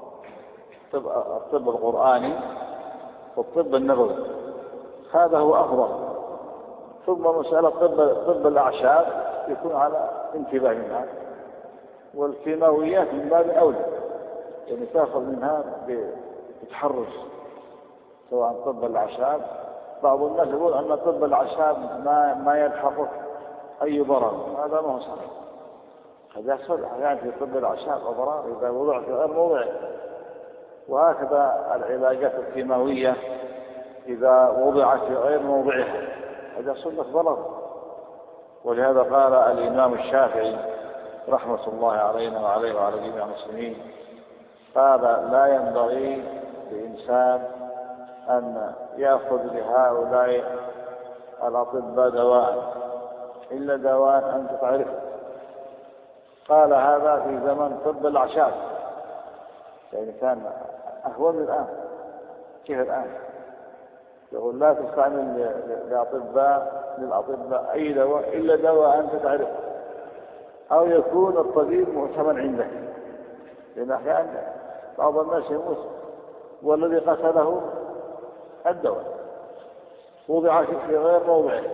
الطب القرآني والطب النبوي هذا هو أفضل. ثم مسألة طب الأعشاب يكون على انتباه منها، والكيماويات من باب أولى، يعني تأخذ منها بتحرص، سواء طب الأعشاب. بعض الناس يقول أن طب الأعشاب ما يلحقه أي ضرر، هذا ما هو صحيح. قد يحصل أحيانا في طب الأعشاب أضرار إذا وضع في غير موضعه، وهكذا العلاجات الكيماوية إذا وضعت في غير موضعها قد يحصل لك ضرر. ولهذا قال الإمام الشافعي رحمة الله علينا وعليه وعلى جميع المسلمين، قال لا ينبغي لإنسان أن يأخذ لهؤلاء الأطباء دواء إلا دواء أنت تعرفه. قال هذا في زمن طب الأعشاب، يعني كان أهون من الآن. كيف الآن؟ يقول لا تستعمل للأطباء أي دواء إلا دواء أنت تعرفه، أو يكون الطبيب مؤتمن عندك، لأن أحيانا بعض الناس يموت والذي قتله الدواء وضع في غير موضعه.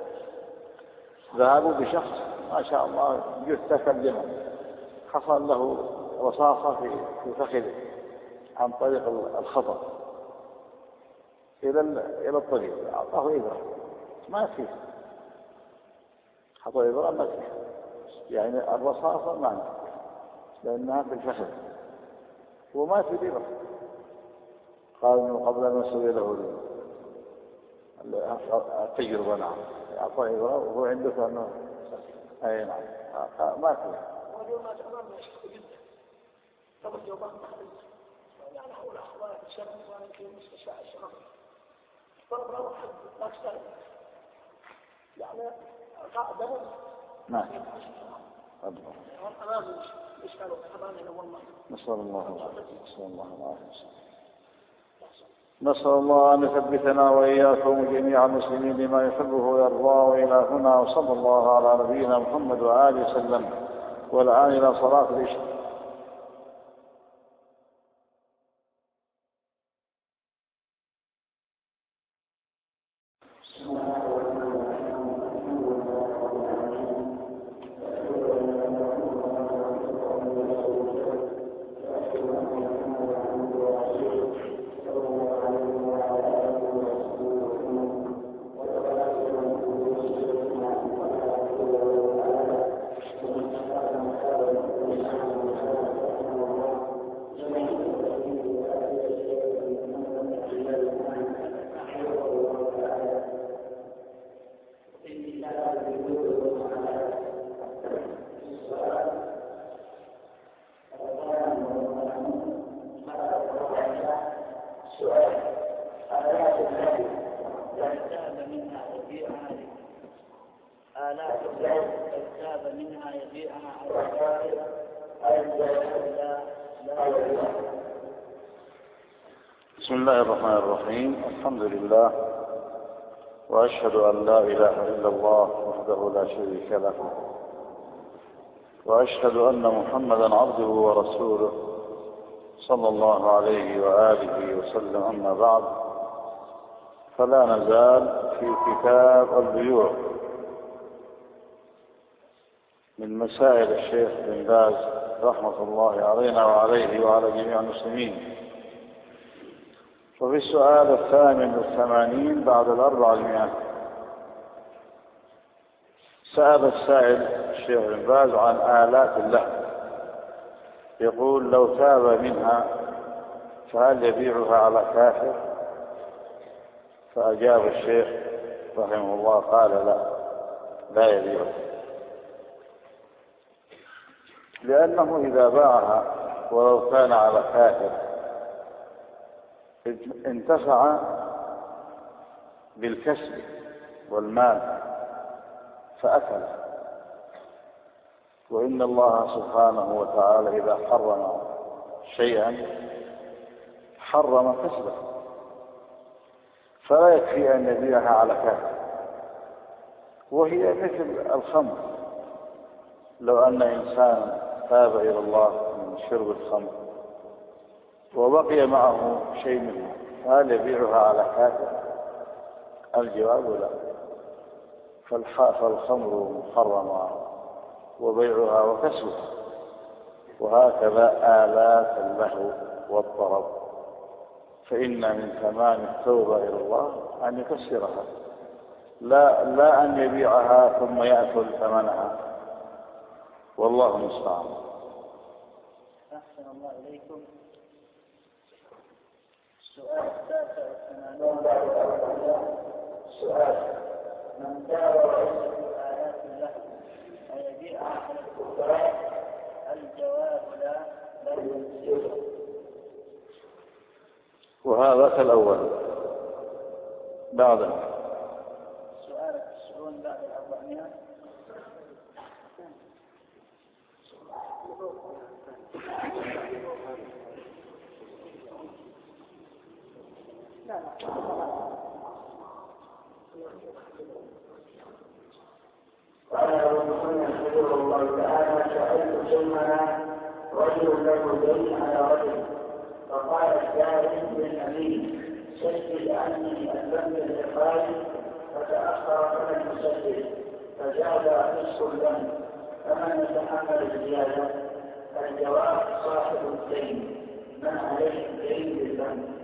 ذهبوا بشخص ما شاء الله جثة كالجمل، حصل له رصاصة في فخذه عن طريق الخطأ، إلى الطبيب أعطاه إبرة ما فيه، حطوا إبرة ما فيه، يعني الرصاصة ما فيه لأنها في الفخذ وما في إبرة. قال من قبل أن نسوي له التجربة. نعم أعطاه إبرة وهو عندك أنه أي نعم ما فيه. واليوم أمامنا يشتكي جدا طب اليوم يعني حول أخوات شرم في مستشفى الشرم ضرب له حد أكثر يعني قاعدة نعم نسأل الله أن يثبتنا وإياكم جميع المسلمين بما يحبه ويرضاه. وإلى هنا وصلى الله على نبينا محمد وآله وسلم. والآن إلى صلاة العشاء. بسم الله الرحمن الرحيم. الحمد لله، وأشهد أن لا إله إلا الله وحده لا شريك له، وأشهد أن محمدا عبده ورسوله صلى الله عليه وآله وسلم. أما بعد، فلا نزال في كتاب البيوع، من مسائل الشيخ بن باز رحمة الله علينا وعليه وعلى جميع المسلمين. وفي السؤال 88 بعد 400 سأل السائل الشيخ بن باز عن آلات اللهو، يقول لو تاب منها فهل يبيعها على كافر؟ فأجاب الشيخ رحمه الله قال لا يبيعها، لأنه إذا باعها ولو كان على كافر انتفع بالكسب والمال فأكل. وإن الله سبحانه وتعالى إذا حرم شيئا حرم كسبه، فلا يكفي أن يبيعها على كافر. وهي مثل الخمر، لو أن إنسان تاب إلى الله من شرب الخمر وبقي معه شيء منه هل يبيعها على كافر؟ الجواب لا. فالخمر محرمة وبيعها وكسبها، وهكذا آلات اللهو والطرب، فإن من تمام التوبة إلى الله أن يكسرها، لا أن يبيعها ثم يأكل ثمنها، والله المستعان. أحسن الله إليكم. السؤال 89 سؤال: من دار آلات اللهو أيبيعها على الكفار؟ الجواب لا يجوز. وهذا كالأول. بعد السؤال 90 بعد 400 قال أبو محمد رحمه الله تعالى: سألت شيخنا رجل له دين على رجل، فقال الدائن للأمين: سجل عني الذنب الإقراري، فتأخر فلم يسجل فزاد نصف الذنب، فمن يتحمل الزيادة؟ الجواب: صاحب الدين، من عليه الدين بالذنب.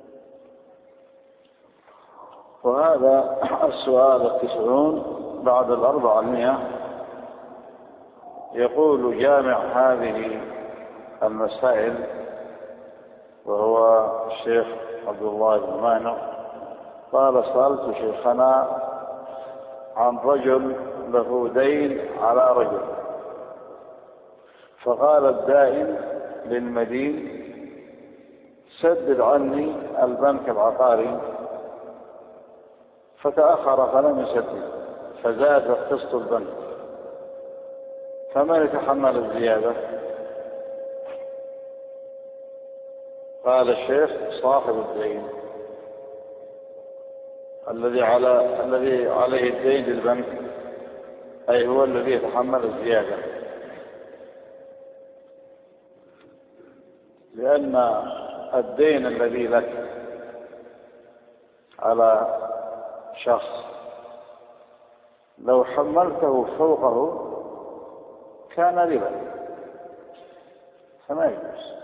وهذا السؤال 90 بعد 400 يقول جامع هذه المسائل وهو الشيخ عبد الله بن مانع قال: سألت شيخنا عن رجل له دين على رجل، فقال الدائن للمدين: سدد عني البنك العقاري، فتأخر فلم يسدد فزاد قسط البنك، فمن يتحمل الزيادة؟ قال الشيخ: صاحب الدين الذي عليه الدين للبنك، أي هو الذي يتحمل الزيادة، لأن الدين الذي لك على شخص لو حملته فوقه كان ربا، فما يجوز.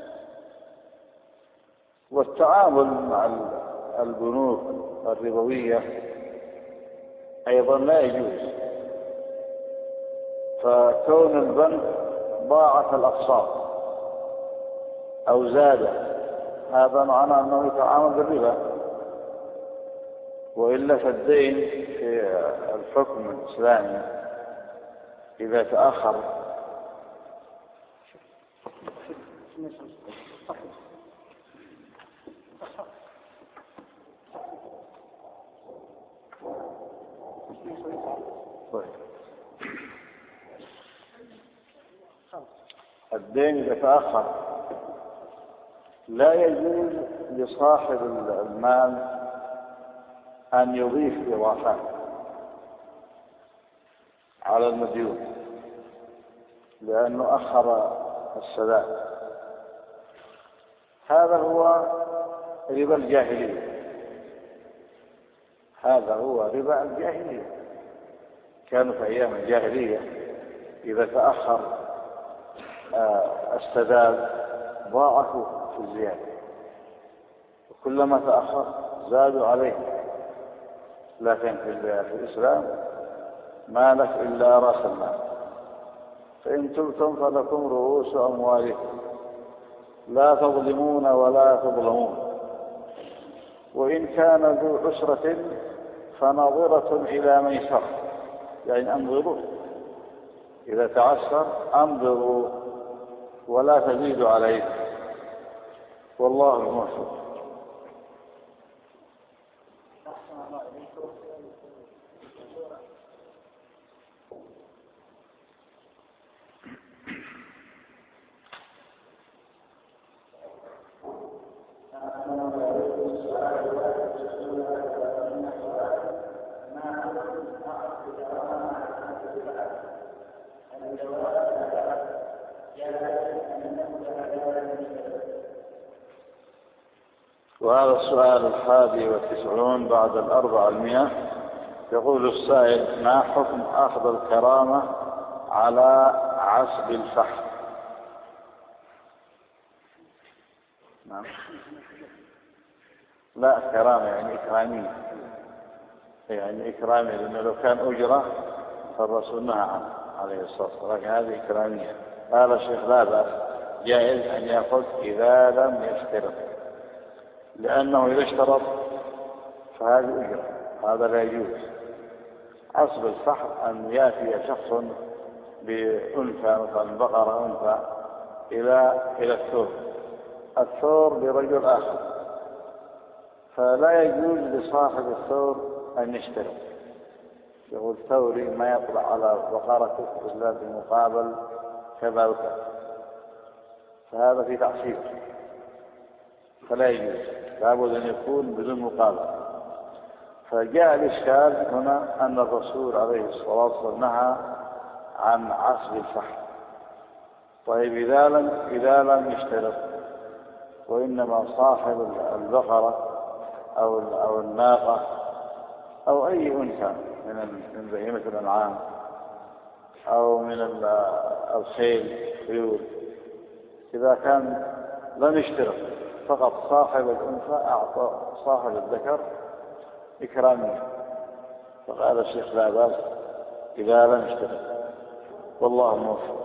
والتعامل مع البنوك الربوية أيضا لا يجوز، فكون البنك ضاعف الأقساط أو زاد هذا معناه أنه يتعامل بالربا، وإلا فالدين في الحكم الإسلامي إذا تأخر الدين إذا تأخر لا يجوز لصاحب المال أن يضيف إضافات على المديون، لأنه أخر السداد. هذا هو ربا الجاهلية، هذا هو ربا الجاهلية. كانوا في أيام الجاهلية إذا تأخر السداد ضاعفوا في الزيادة، وكلما تأخر زادوا عليه. لكن في الإسلام ما لك إلا رأس المال، فإن تبتم فلكم رؤوس أموالكم لا تظلمون ولا تظلمون، وإن كان ذو عسرة فنظرة إلى ميسر، يعني أنظروا إذا تعسر أنظروا ولا تزيدوا عليه، والله الموفق. وهذا السؤال 91 بعد 400. يقول السائل: ما حكم أخذ الكرامة على عسب الفحم؟ نعم. لا، كرامة يعني إكرامية، يعني إكرامية، لأنه لو كان أجرة فالرسول نهى عنه عليه الصلاة والسلام، لكن هذه إكرامية. قال الشيخ: لا بأس، جائز أن يأخذ إذا لم يشترط، لأنه إذا اشترط فهذه أجرة، هذا لا يجوز. عصب الفحم أن يأتي شخص بأنثى مثلا بقرة أنثى إلى الثور لرجل آخر، فلا يجوز لصاحب الثور أن يشترط، يقول ثوري ما يطلع على بقرتك إلا بمقابل كذا وكذا، فهذا في تعصيب، فلا يجوز، لابد أن يكون بدون مقابل. فجاء الإشكال هنا أن الرسول عليه الصلاة والسلام نهى عن عصب الفحم. طيب إذا لم يشترط، وإنما صاحب البقرة أو الناقة أو أي أنثى من بهيمة الأنعام أو من الخيل خيول، إذا كان لم يشترط فقط صاحب الأنثى أعطى صاحب الذكر إكرامية، فقال الشيخ: لا بأس إذا لم يشترط، والله موفق.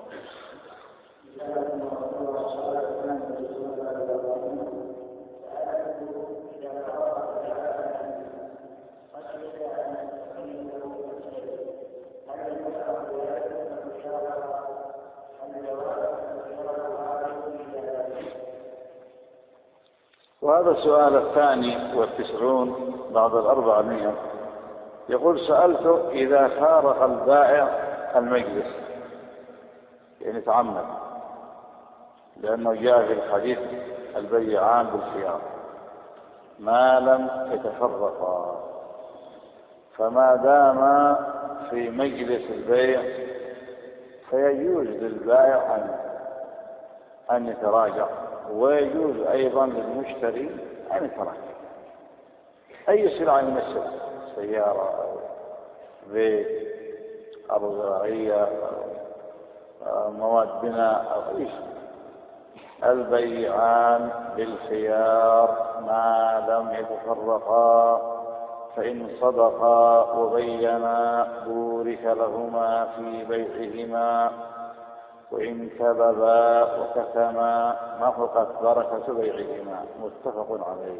وهذا السؤال 92 بعد 400. يقول: سألته: إذا فارق البائع المجلس، يعني تعمد، لأنه جاء في الحديث: البيعان بالخيار ما لم يتفرقا، فما دام في مجلس البيع فيجوز للبائع أن يتراجع، ويجوز أيضا للمشتري أن يتراجع. أي سلعة من السلع، سيارة أو بيت أو زراعية أو مواد بناء أو أي شيء، البيعان بالخيار ما لم يتفرقا، فإن صدقا وبينا بورك لهما في بيعهما، وإن كذبا وكتما محقت بركة بيعهما، متفق عليه.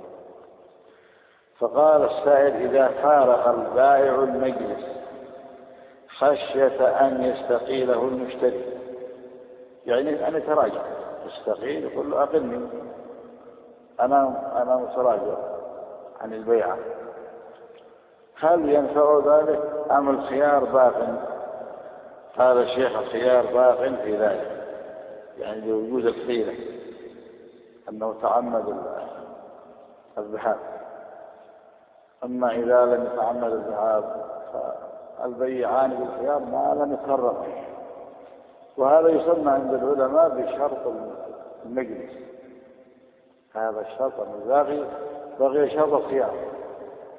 فقال السائل: إذا فارق البائع المجلس خشية أن يستقيله المشتري، يعني أن يتراجع، يستقيل يقول له: أقلني، أنا متراجع عن البيعة، هل ينفع ذلك أم الخيار باق؟ قال الشيخ: الخيار باق في ذلك، يعني لوجود الحيلة، أنه تعمد الذهاب. أما إذا لم يتعمد الذهاب فالبيعان بالخيار ما لم يتفرقا، وهذا يسمى عند العلماء بشرط المجلس. هذا الشرط المزاغي بغي شرط الخيار.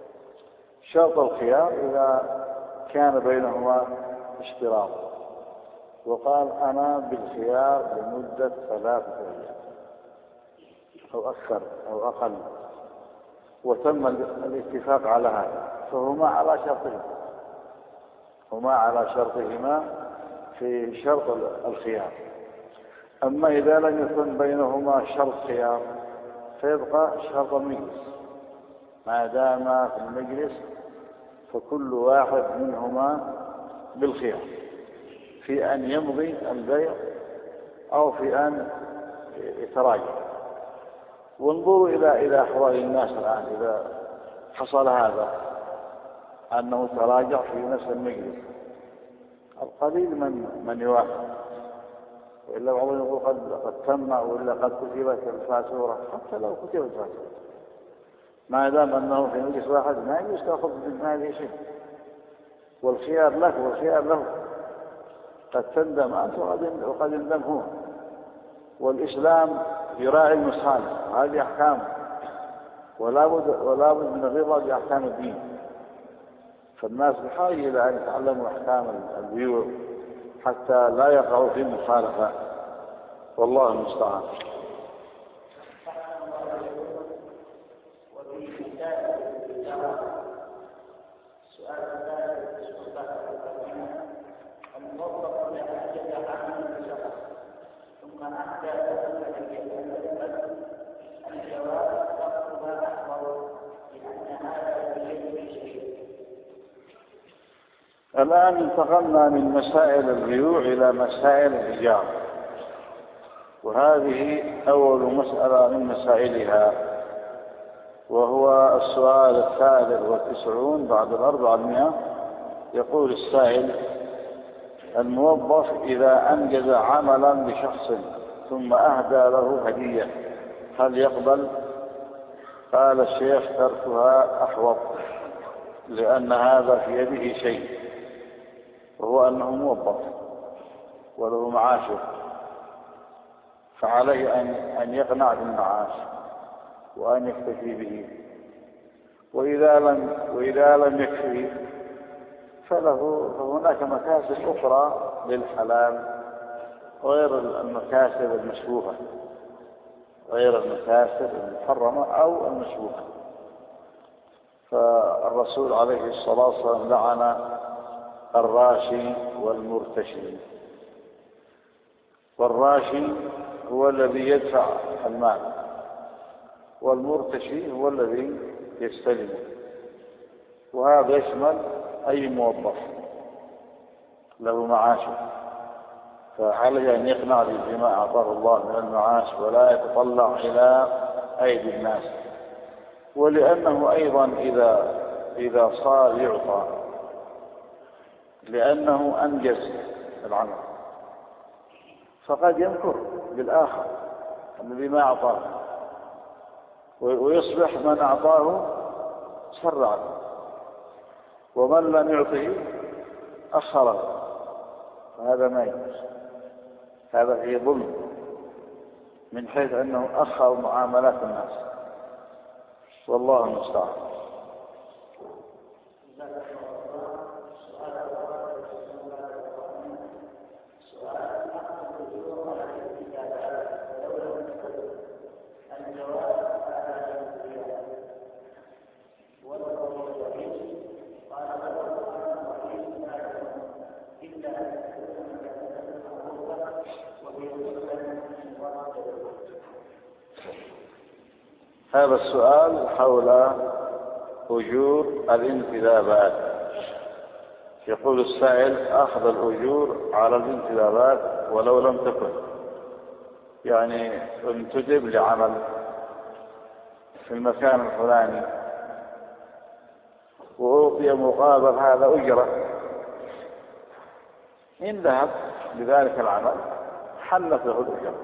شرط الخيار إذا كان بينهما اشتراط، وقال أنا بالخيار لمدة 3 أيام أو أكثر أو أقل، وتم الاتفاق على هذا، فهما على شرطهما، هما على شرطهما في شرط الخيار. أما إذا لم يكن بينهما شرط خيار فيبقى شرط المجلس، ما دام في المجلس فكل واحد منهما بالخيار في أن يمضي البيع أو في أن يتراجع. وانظروا إلى أحوال الناس الآن إذا حصل هذا أنه تراجع في نفس المجلس، القليل من يوافق، وإلا بعضهم يقول قد تم وإلا قد كتبت الفاتورة. حتى لو كتبت الفاتورة ما دام أنه في مجلس واحد ما يجوز تأخذ من هذه شيء، والخيار لك والخيار له. قد تندم أنت وقد يندم هو، والإسلام يراعي المصالح، هذه أحكام، ولا بد من الرضا بأحكام الدين. فالناس بحاجة إلى أن يتعلموا أحكام البيوع حتى لا يقعوا في مخالفة، والله المستعان. الآن انتقلنا من مسائل البيوع إلى مسائل الإيجار، وهذه أول مسألة من مسائلها، وهو السؤال 93 بعد 400. يقول السائل: الموظف إذا أنجز عملا لشخص ثم أهدى له هدية هل يقبل؟ قال الشيخ: تركها أحوط، لأن هذا في يده شيء، وهو أنه موظف وله معاشه، فعليه أن يقنع بالمعاش وأن يكتفي به. وإذا لم يكفي فهناك مكاسب أخرى للحلال غير المكاسب المشبوهة، غير المكاسب المحرمة أو المشبوهة. فالرسول عليه الصلاة والسلام لعن الراشي والمرتشي. والراشي هو الذي يدفع المال، والمرتشي هو الذي يستلمه، وهذا يشمل أي موظف له معاشه، فعليه أن يقنع بما أعطاه الله من المعاش ولا يتطلع إلى أيدي الناس. ولأنه أيضا إذا صار يعطى لأنه أنجز العمل، فقد ينكر بالآخر الذي ما أعطاه، ويصبح من أعطاه سرعا، ومن لم يعطه أخره، وهذا ما يجوز. هذا فيه ظلم من حيث أنه أخر معاملات الناس، والله المستعان. هذا السؤال حول أجور الانتدابات. يقول السائل: أخذ الأجور على الانتدابات ولو لم تكن، يعني انتدب لعمل في المكان الفلاني وأعطي مقابل هذا أجرة، إن ذهب بذلك العمل حلت له الأجرة.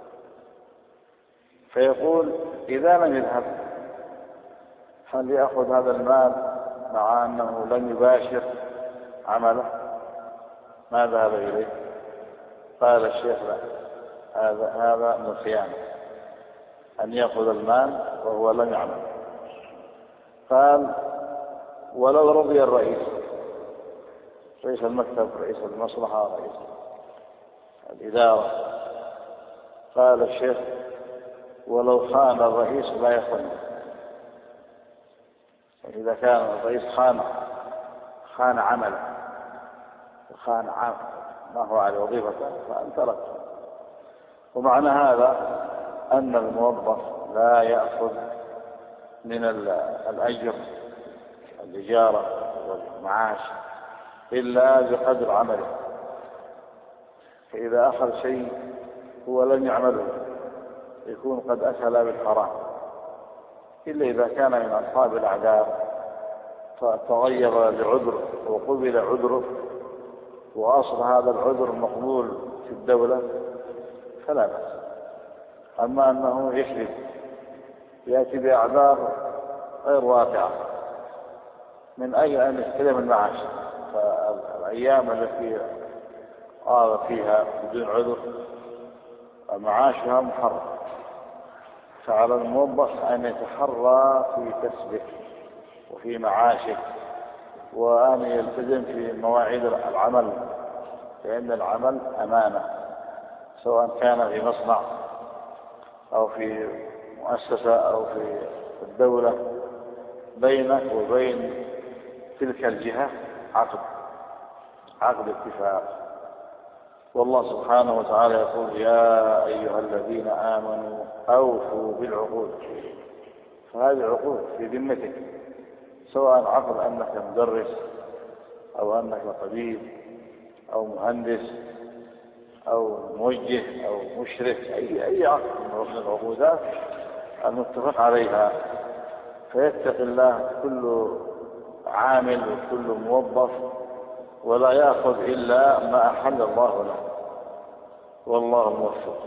فيقول: إذا لم يذهب هل يأخذ هذا المال مع أنه لم يباشر عمله ما ذهب إليه؟ قال الشيخ: لا، هذا من الخيانة أن يأخذ المال وهو لم يعمل. قال: ولو رضي الرئيس، رئيس المكتب، رئيس المصلحة، الإدارة. قال الشيخ: ولو خان الرئيس لا يخون. إذا كان الرئيس خان عمله وخان ما هو على وظيفته فأنت لك. ومعنى هذا أن الموظف لا يأخذ من الأجر الإجارة والمعاش إلا بقدر عمله، فإذا أخذ شيء هو لم يعمله يكون قد أكل بالحرام، إلا إذا كان من أصحاب الأعذار فتغير لعذر وقبل عذره وأصل هذا العذر مقبول في الدولة فلا بأس. أما أنه يكذب يأتي بأعذار غير واقعة من أجل أن يستلم المعاش، فالأيام التي غاب فيها بدون عذر معاشها محرم، فعلى الموظف أن يتحرى في كسبه وفي معاشه وأن يلتزم في مواعيد العمل، لأن العمل أمانة، سواء كان في مصنع أو في مؤسسة أو في الدولة. بينك وبين تلك الجهة عقد اتفاق. والله سبحانه وتعالى يقول: يا أيها الذين آمنوا أوفوا بالعقود. فهذه عقود في ذمتك، سواء عقد أنك مدرس أو أنك طبيب أو مهندس أو موجه أو مشرف، أي عقد من العقودات المتفق عليها. فيتقي الله كل عامل وكل موظف ولا يأخذ إلا ما أحل الله له، والله موفق.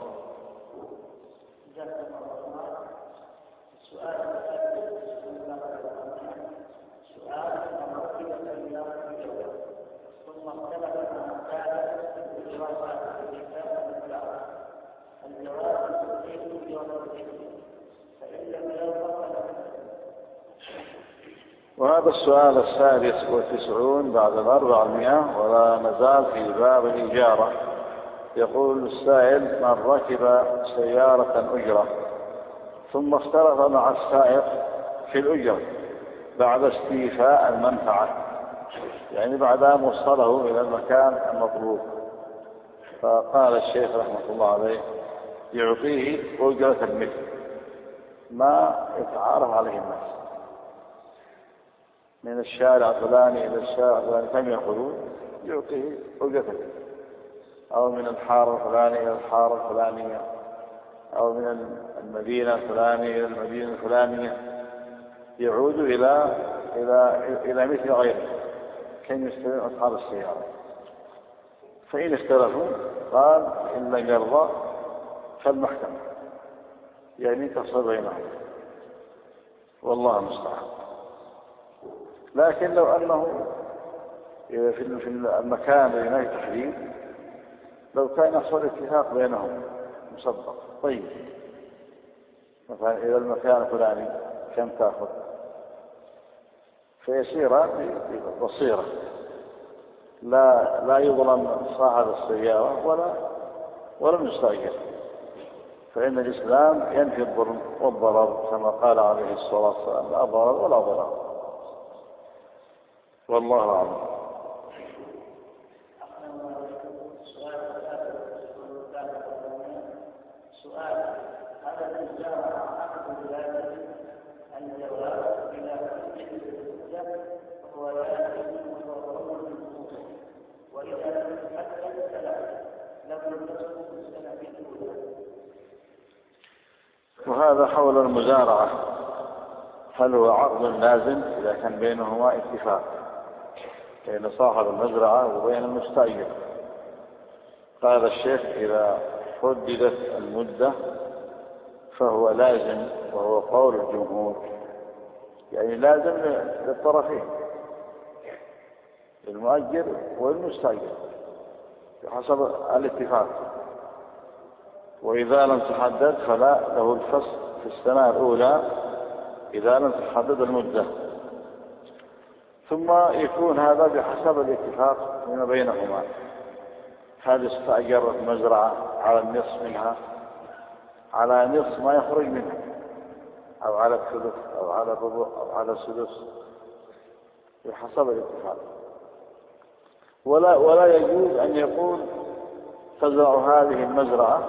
وهذا السؤال 96 بعد 400، ولا نزال في باب الإجارة. يقول السائل: من ركب سيارة أجرة ثم اختلط مع السائق في الأجرة بعد استيفاء المنفعة، يعني بعد أن وصله إلى المكان المطلوب، فقال الشيخ رحمة الله عليه: يعطيه أجرة المثل ما يتعارف عليه الناس، من الشارع الفلاني إلى الشارع الفلاني كم يأخذون، يعطيه أجرة، أو من الحارة الفلانية إلى الحارة الفلانية، أو من المدينة الفلانية إلى المدينة الفلانية، يعود إلى مثل غيره كم يستلم أصحاب السيارة. فإن اختلفوا قال: إن لم يرضى فالمحكمة، يعني تفصل بينهم، والله المستعان. لكن لو أنه في المكان الذي هناك تحديد، لو كان يحصل اتفاق بينهم مصدق طيب، مثلا إلى المكان الفلاني كم تأخذ، فيسير ببصيرة، لا يظلم صاحب السيارة ولا المستأجر، فإن الإسلام ينفي الظلم والضرر كما قال عليه الصلاة والسلام: لا ضرر ولا ضرر. والله أعلم. سؤال: هذا الإجارة عقد بلاد الجواب إلى كل الزوجة وهو لازم وهو منصوص، وإذا لم يتحدد فلا لم يتصل بالسنة الأولى. وهذا حول المزارعة، هل هو عقد لازم إذا كان بينهما اتفاق بين صاحب المزرعة وبين المستأجر؟ قال الشيخ: إذا حددت المدة فهو لازم، وهو قول الجمهور، يعني لازم للطرفين، المؤجر والمستأجر بحسب الاتفاق. وإذا لم تحدد فلا له الفصل في السنة الأولى إذا لم تحدد المدة، ثم يكون هذا بحسب الاتفاق فيما بينهما. هذا استأجر مزرعة على النصف منها، على نصف ما يخرج منها، أو على الثلث أو على الربع أو على السدس بحسب الاتفاق. ولا يجوز أن يقول تزرع هذه المزرعة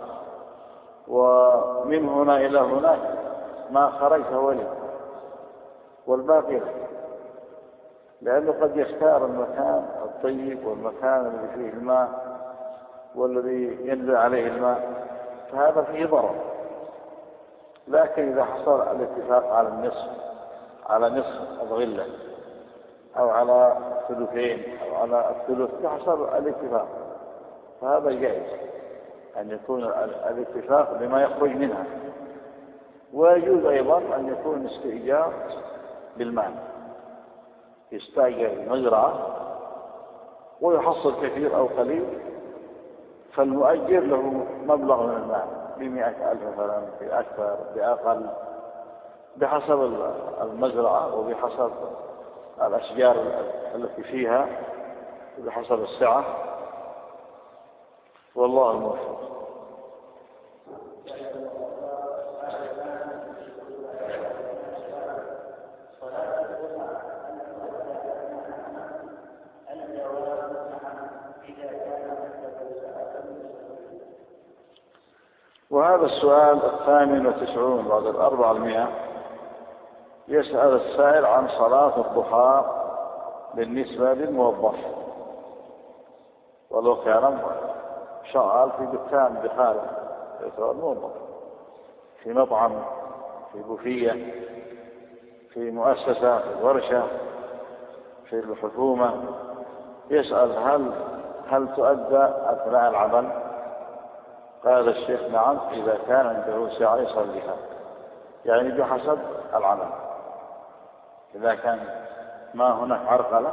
ومن هنا إلى هناك ما خرج فولي والباقي، لأنه قد يختار المكان الطيب والمكان الذي فيه الماء والذي ينزل عليه الماء، فهذا فيه ضرر. لكن إذا حصل الاتفاق على النصف، على نصف الغلة أو على ثلثين أو على الثلث بحسب الاتفاق، فهذا جائز أن يكون الاتفاق بما يخرج منها. ويجوز أيضا أن يكون استئجار بالمال، يستأجر المزرعة ويحصل كثير أو قليل، فالمؤجر له مبلغ من المال ب100,000 مثلا، في أكثر بأقل، بحسب المزرعة وبحسب الأشجار التي فيها وبحسب السعة، والله الموفق. وهذا السؤال 98 بعد 400. يسأل السائل عن صلاة الضحى بالنسبة للموظف، ولو كان شغال في دكان بحاله يعتبر موظف، في مطعم، في بوفية، في مؤسسة، في ورشة، في الحكومة. يسأل هل تؤدى أثناء العمل؟ قال الشيخ نعم، إذا كان عنده ساعة يصليها، يعني بحسب العمل. إذا كان ما هناك عرقلة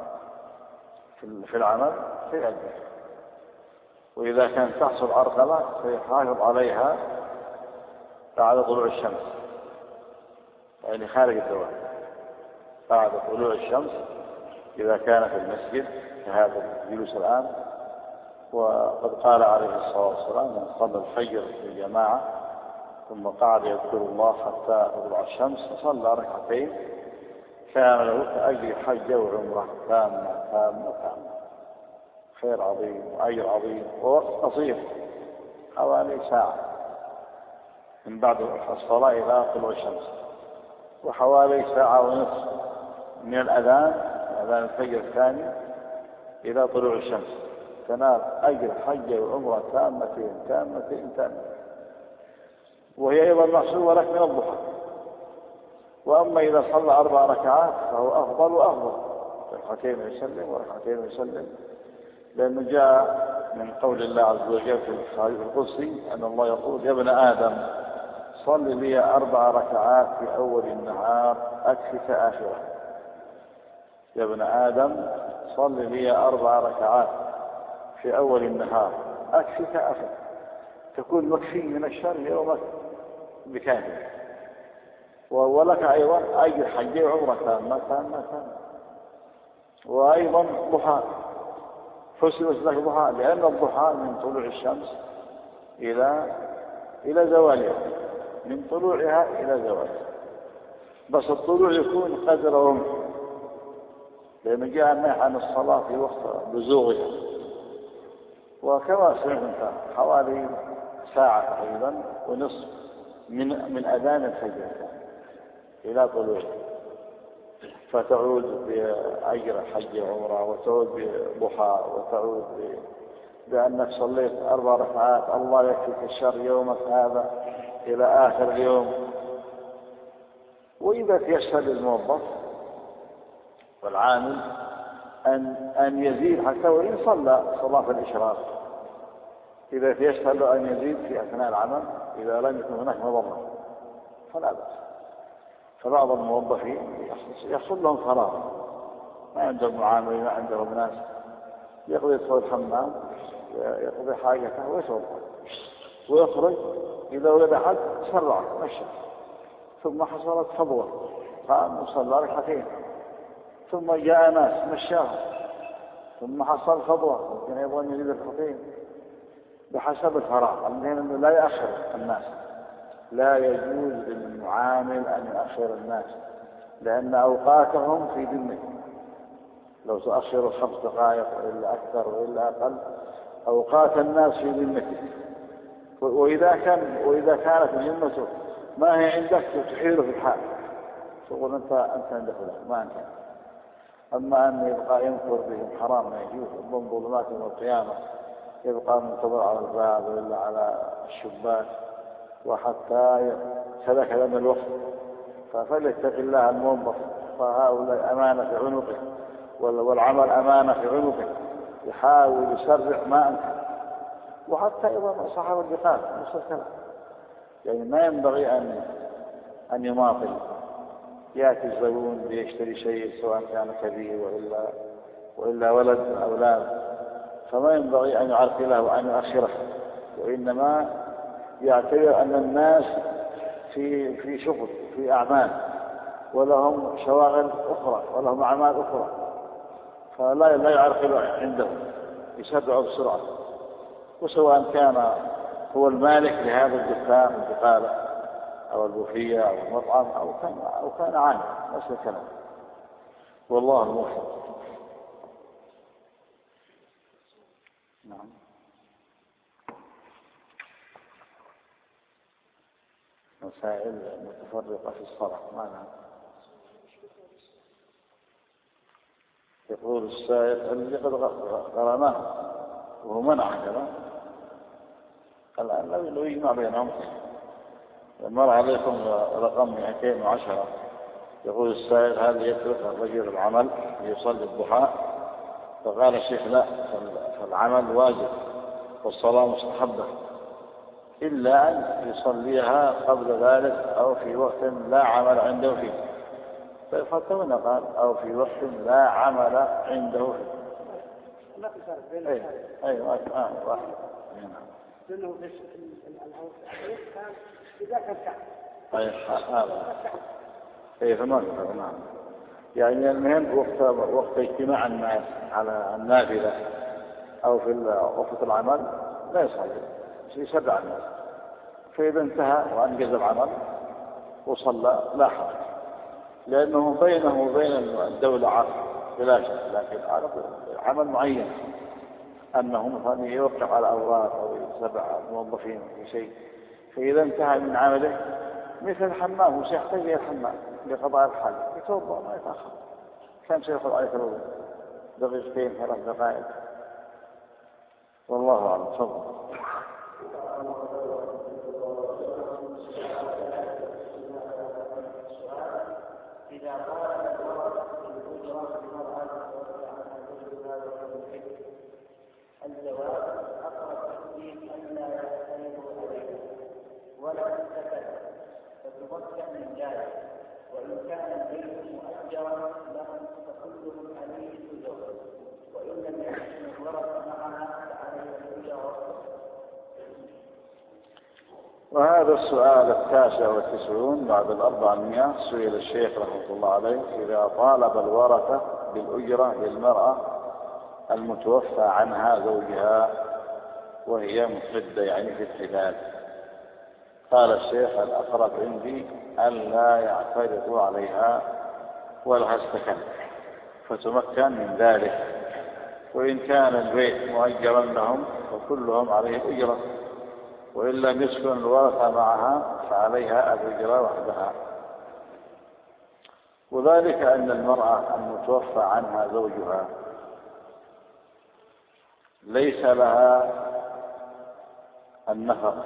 في العمل فيؤدي، وإذا كان تحصل عرقلة فيحافظ عليها بعد طلوع الشمس، يعني خارج الدوام بعد طلوع الشمس، إذا كان في المسجد كهذا الجلوس الآن. وقد قال عليه الصلاة والسلام: من صلى الفجر في الجماعة ثم قعد يذكر الله حتى تطلع الشمس فصلى ركعتين كان له كأجر حجة وعمرة تامة. خير عظيم وأجر عظيم، ووقت قصير حوالي ساعة من بعد الصلاة إلى طلوع الشمس، وحوالي ساعة ونصف من أذان الفجر الثاني إلى طلوع الشمس، تنال أجر حجة وعمرة تامتين. وهي أيضا محسوبة لك من الضحى. وأما إذا صلى 4 ركعات فهو أفضل، ركعتين ويسلم وركعتين ويسلم، لأنه جاء من قول الله عز وجل في الحديث القدسي أن الله يقول: يا ابن آدم صل لي 4 ركعات في أول النهار أكفك آخرة. يا ابن آدم صل لي 4 ركعات في أول النهار أكفك آخرة، تكون مكفي من الشر يومك بكامل، ولك أيضا أجر حجة وعمرة تامة. وأيضا ضحى، حسبت لك ضحى، لأن الضحى من طلوع الشمس إلى زوالها، من طلوعها إلى زوالها، بس الطلوع يكون قدر رمح، لأنه جاء النهي عن الصلاة في وقت بزوغها. وكما سمعت حوالي ساعة تقريبا ونصف من أذان الفجر إلى طلوعه، فتعود بأجر حج وعمرة، وتعود بضحى، وتعود بأنك صليت 4 ركعات الله يكفيك الشر يومك هذا إلى آخر اليوم. وإذا تيسر للموظف والعامل أن يزيد حتى وإن صلى صلاة الإشراق، إذا تيسر له أن يزيد في أثناء العمل إذا لم يكن هناك مضرة فلا بأس. فبعض الموظفين يحصل لهم فراغ، ما عندهم معاملين، ما عندهم ناس، يقضي يدخل الحمام يقضي حاجته ويتوضأ ويخرج، إذا وجد أحد سرع مشى، ثم حصلت فضوة قام وصلى ركعتين، ثم جاء ناس مشاهم، ثم حصل فضوى ممكن يبغى يزيد الفقيه بحسب الفراغ. المهم أنه لا يأخر الناس، لا يجوز للمعامل أن يؤخر الناس، لأن أوقاتهم في ذمته. لو تؤخر 5 دقائق وإلا أكثر وإلا أقل، أوقات الناس في ذمته. وإذا كانت مهمته ما هي عندك تحيله في الحال، تقول أنت عندك ما أنت. أما أن يبقى ينفر بهم حرام ما يجوز. من ظلمات يوم القيامة يبقى منتظر على الباب وإلا على الشباك وحتى سلك لنا الوقت. فليتق الله الموظف، فهؤلاء أمانة في عنقه والعمل أمانة في عنقه، يحاول يسرع ما أمكن. وحتى أيضا صاحب الدقات نفس الكلام، يعني ما ينبغي أن يماطل. يأتي الزبون ليشتري شيء سواء كان كبير وإلا ولد من أولاد، فما ينبغي أن يعرقله وأن يؤخره، وإنما يعتبر أن الناس في شغل، في أعمال، ولهم شواغل أخرى ولهم أعمال أخرى، فلا يعرقل عنده، يسرع بسرعة. وسواء كان هو المالك لهذا الدكان البقالة أو البوفية أو المطعم أو كان عام، نفس الكلام. والله الموفق. نعم. مسائل متفرقة في الصلاة معناها. يقول السائل الذي قد قرأناه وهو منع كذا، الآن لو يجمع بينهم. مر عليكم رقم 210. يقول السائل هل يترك الرجل العمل ليصلي الضحى؟ فقال الشيخ لا، فالعمل واجب والصلاة مستحبة، إلا أن يصليها قبل ذلك أو في وقت لا عمل عنده فيه. فالتمنى قال أو في وقت لا عمل عنده فيه. لا تفرق بين أيوة واحد. لأنه كان إذا كان كعب. فما نعم. يعني المهم وقت اجتماع الناس على النافلة أو في وقت العمل لا يصلي، يشرع الناس. فإذا انتهى وأنجز العمل وصلى لا حرج، لأنه بينه وبين الدولة عقد بلا شك، لكن عمل معين أنه مثلا يوقف على أوراق أو يتبع موظفين في شيء، فإذا انتهى من عمله مثل الحمام وش يحتاج إلى الحمام لقضاء الحاجة يتوضأ ما يتأخر. كم سيأخذ عليك الوضوء؟ 2 3 دقائق. والله أعلم. تفضل. إذا قال الورثة بالأجرة المرأة الجواب أقرب تقديم أن لا يختلفوا عليه ولا تتكلم فتمكن من ذلك، وإن كان البيت مؤجرا لهم فكلهم عليه الأجرة، وإن لم يكن الورثة معها فعليه الأجرة. وهذا السؤال 99 بعد 400 سئل الشيخ رحمه الله عليه: إذا طالب الورثة بالأجرة للمرأة المتوفى عنها زوجها وهي محدة يعني في الحلال، قال الشيخ: الأقرب عندي ألا يعترضوا عليها ولا تتكلم فتمكن من ذلك، وإن كان البيت مؤجرا لهم فكلهم عليه الأجرة، وإن لم يسكن الورثة معها فعليها الأجرة وحدها. وذلك أن المرأة المتوفى عنها زوجها ليس لها النفقة،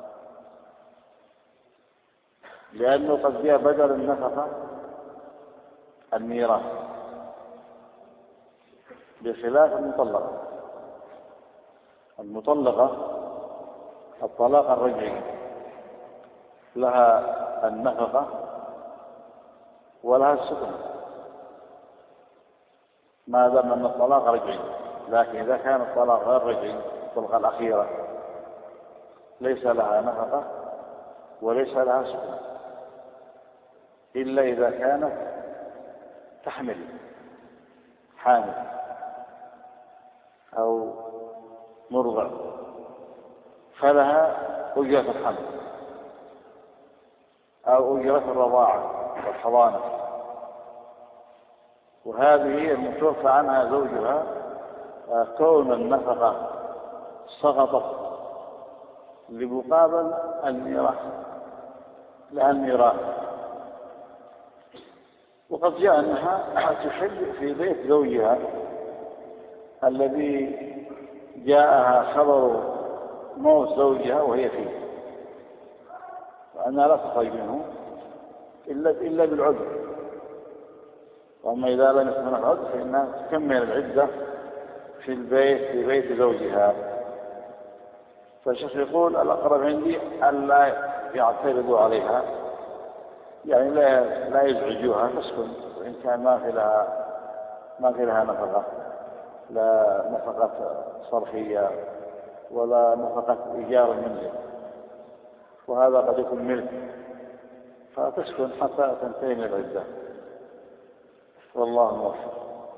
لأنه قد جاء بدل النفقة الميراث، بخلاف المطلقة الطلاق الرجعي لها النفقة ولها السكن ما دام أن الطلاق رجعي. لكن إذا كان الطلاق غير رجعي الطلقة الأخيرة ليس لها نفقة وليس لها سكن إلا إذا كانت تحمل حامل، أو مرضع فلها أجرة الحمل أو أجرة الرضاعة والحضانة، وهذه المتوفى عنها زوجها كون النفقة سقطت لمقابل الميراث لها الميراث. وقد جاء أنها تحل في بيت زوجها الذي جاءها خبر موت زوجها وهي فيه، وأنها لا تخرج منه إلا بالعذر. وأما إذا لم يكن هناك عذر فإنها تكمل العدة في بيت زوجها. فالشيخ يقول الأقرب عندي ألا يعترضوا عليها، يعني لا يزعجوها، تسكن، وإن كان ما في لها نفقة، لا نفقة صرفية ولا نفقة إيجار المنزل، وهذا قد يكون ملك، فتسكن حتى تنتهي من العدة. والله موفق.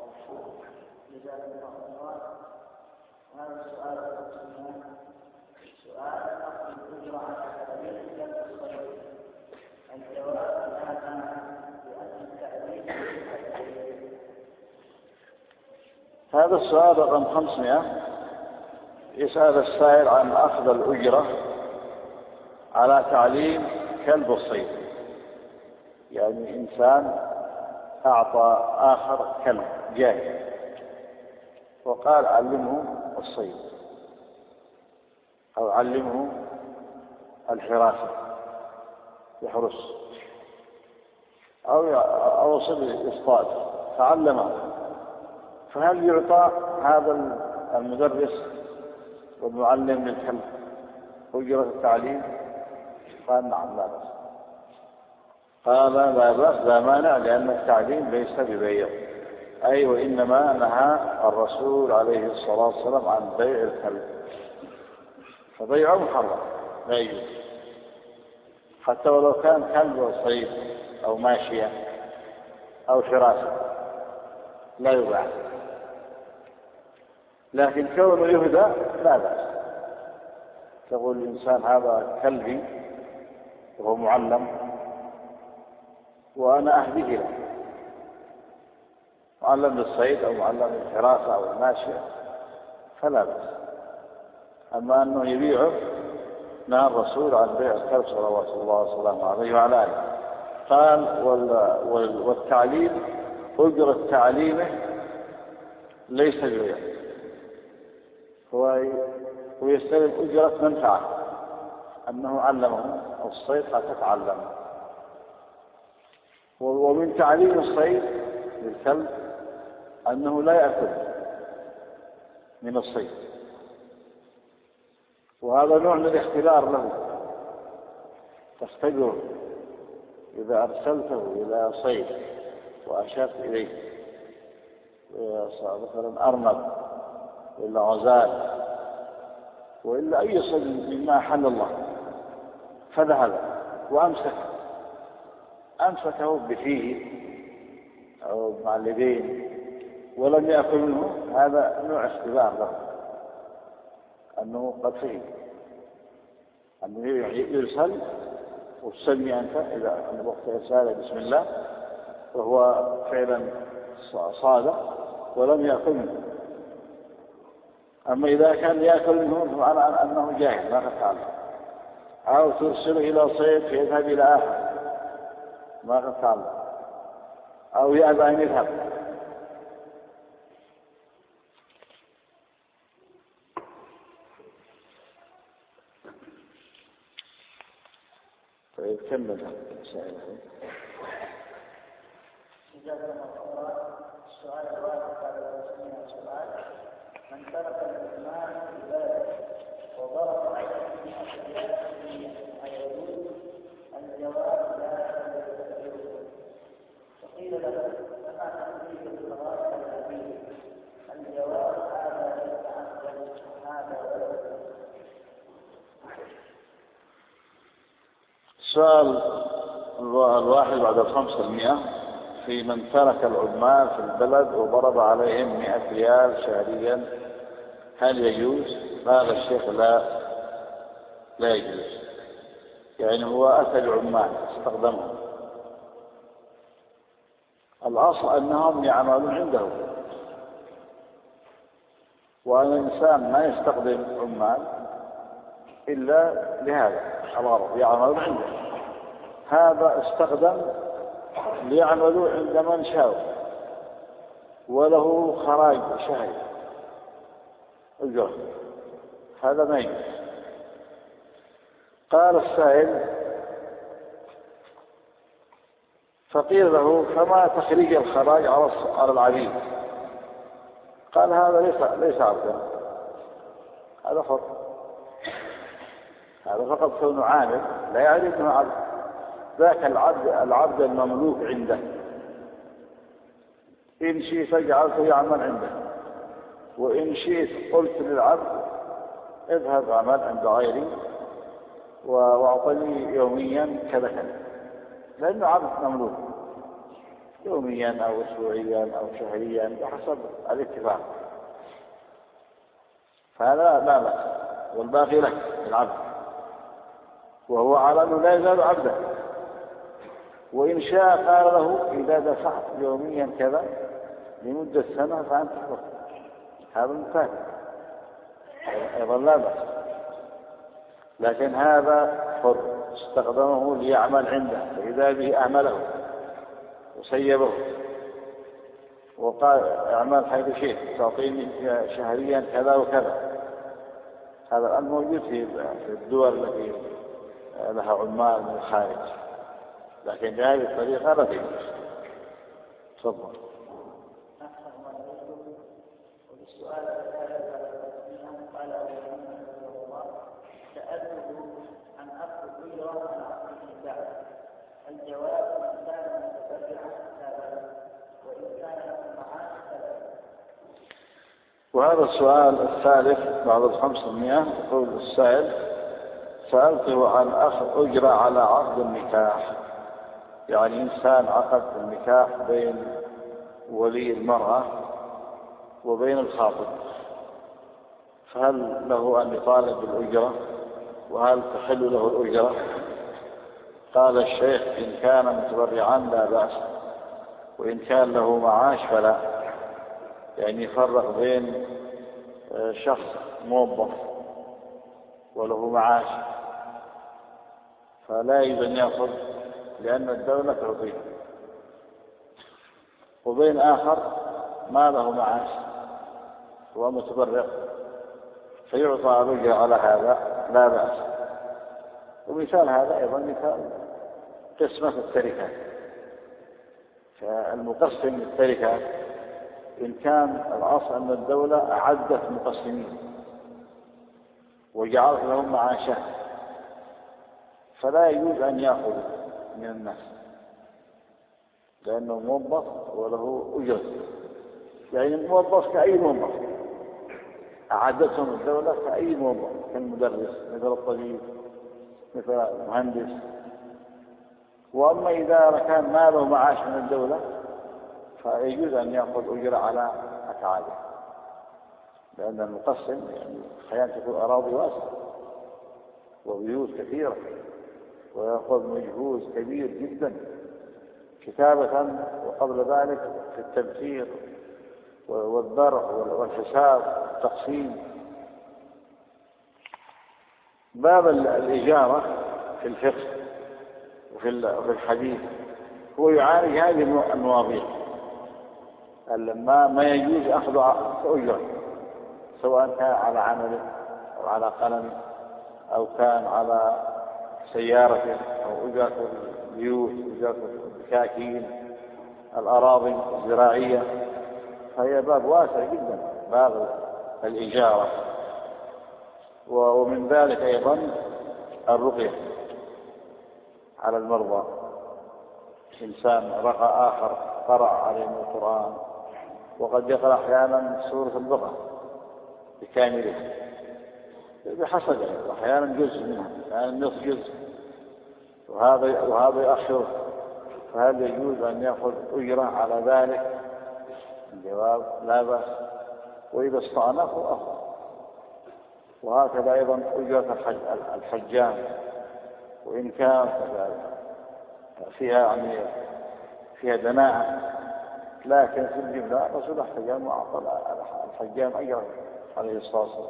هذا سؤال الأجر على تأليف الصيد. الجواب بأن التأليف هذا السؤال رقم 500. يسأل السائل عن أخذ الأجرة على تعليم كلب الصيد. يعني إنسان أعطى آخر كلب جاهز وقال علمه الصيد أو علمه الحراسة يحرس أو يصطاد تعلمه، فهل يعطى هذا المدرس والمعلم للكلب أجرة التعليم؟ قال نعم لا بأس. قال لا بأس لا مانع، لأن التعليم ليس ببيع، أي وإنما نهى الرسول عليه الصلاة والسلام عن بيع الكلب، فبيعه محرم لا يجوز، حتى ولو كان كلب صيد أو ماشية أو حراسة لا يباع. لكن كونه يهدى لا بأس. تقول الإنسان هذا كلبي وهو معلم وأنا أهديه له، معلم للصيد أو معلم للحراسة أو الماشية فلا بأس. أما أنه يبيعه نهى الرسول عن بيع الكلب صلوات الله وسلامه عليه وعلى آله. قال والتعليم أجرة تعليمه ليس ببيع، هو يستلم أجرة منفعة أنه علمه الصيد فتتعلم. ومن تعليم الصيد للكلب أنه لا يأكل من الصيد، وهذا نوع من الاختبار له، تختبره إذا أرسلته إلى صيد وأشرت إليه مثلا أرنب وإلا غزال وإلا أي صيد مما حل الله، فذهب وأمسكه بفيه أو مع اليدين ولم يأكل منه، هذا نوع اختبار له أنه قد فيه، أنه يرسل وتسمي أنت إذا أن وقت إرساله بسم الله وهو فعلا صادق ولم يأكل منه. أما إذا كان يأكل منه فمعنى أنه جاهل ما قد تعلم، أو ترسله إلى صيد فيذهب إلى آخر ما قد تعلم، أو يأبى أن يذهب. طيب كمل هذا السائل. السؤال الواحد على السؤال: من ترك الإيمان في بلده وضرب عليه الجواب لا يستطيعه. فقيل له: فما تقول بالغاية الأبيه؟ الجواب: هذا ليس عبدا، هذا ولد. السؤال الواحد بعد 500 في من ترك العمال في البلد وضرب عليهم 100 ريال شهريا هل يجوز؟ قال الشيخ لا يجوز. يعني هو أتى العمال استخدمهم، الأصل أنهم يعملون عنده، وأن الإنسان ما يستخدم عمال إلا لهذا الغرض، يعملون عنده. هذا استخدم ليعملوا عند من شاء وله خراج شهري أجره، هذا ما يجوز. قال السائل: فقيل له: فما تخريج الخراج على العبيد؟ قال: هذا ليس عبدا، هذا حر، هذا فقط كونه عامل لا يعني انه عبد. ذاك العبد المملوك عنده، إن شئت جعلته يعمل عنده، وإن شئت قلت للعبد: اذهب اعمل عند غيري واعطني يوميا كذا كذا، لأنه عبد مملوك، يوميا أو أسبوعيا أو شهريا بحسب الاتفاق، فهذا لا بأس، والباقي لك العبد، وهو على أنه لا يزال عبدا. وإن شاء قال له: إذا دفعت يوميا كذا لمدة سنة فأنت حر، هذا مثال أيضا لا بأس. لكن هذا حر استخدمه ليعمل عنده، فإذا به أعمله وسيبه وقال: اعمل حيث شئت، تعطيني شهريا كذا وكذا. هذا الموجود في الدول التي لها عمال من الخارج، لكن بهذه الطريقة لا تجوز. تفضل. والسؤال قال سألته عن أخذ أجرة عن عقد النكاح، الجواب: إن كان متبرعا فلا، وإن كان له معاش فلا. وهذا السؤال الثالث بعد 500. يقول السائل: سألته عن أخذ أجرة على عقد النكاح، يعني إنسان عقد النكاح بين ولي المرأة وبين الخاطب، فهل له أن يطالب بالأجرة؟ وهل تحل له الأجرة؟ قال الشيخ: إن كان متبرعا لا بأس، وإن كان له معاش فلا. يعني يفرق بين شخص موظف وله معاش فلا يجوز أن يأخذ لأن الدولة تعطيه، وبين آخر ما له معاش ومتبرع فيعطى الأجرة على هذا لا بأس. ومثال هذا أيضا مثال قسمة التركة، فالمقسم التركة إن كان الأصل أن الدولة أعدت مقسمين وجعلت لهم معاشا فلا يجوز أن يأخذ من الناس، لأنه موظف وله أجرة، يعني موظف كأي موظف، أعدتهم الدولة كأي موظف، كالمدرس مثل الطبيب مثل المهندس. وأما إذا كان ما له معاش من الدولة فيجوز أن يأخذ أجرة على أفعاله، لأن المقسم يعني أحيانا تكون أراضي واسعة وبيوت كثيرة ويأخذ مجهود كبير جدا كتابة وقبل ذلك في التبخير والذرع والحساب والتقسيم. باب الإجارة في الفقه وفي الحديث هو يعالج هذه المواضيع، ما يجوز أخذ أجرة سواء كان على عمله أو على قلمه أو كان على سيارته أو أجرة البيوت، أجرة الدكاكين، الأراضي الزراعية، فهي باب واسع جدا باب الإجارة. ومن ذلك أيضا الرقية على المرضى، إنسان رقى آخر قرأ عليهم القرآن وقد يقرأ أحيانا سورة البقرة بكاملها بحسب، أحيانا جزء منها، أحيانا نصف جزء، وهذا يؤخره، فهل يجوز أن يأخذ أجرة على ذلك؟ الجواب: لا بأس، وإذا استأنفوا أفضل، وهكذا أيضا أجرة الحجام، وإن كان فيها دناءة، لكن في الجملة رسول الحجام وأعطى الحجام أجره عليه الصلاة والسلام.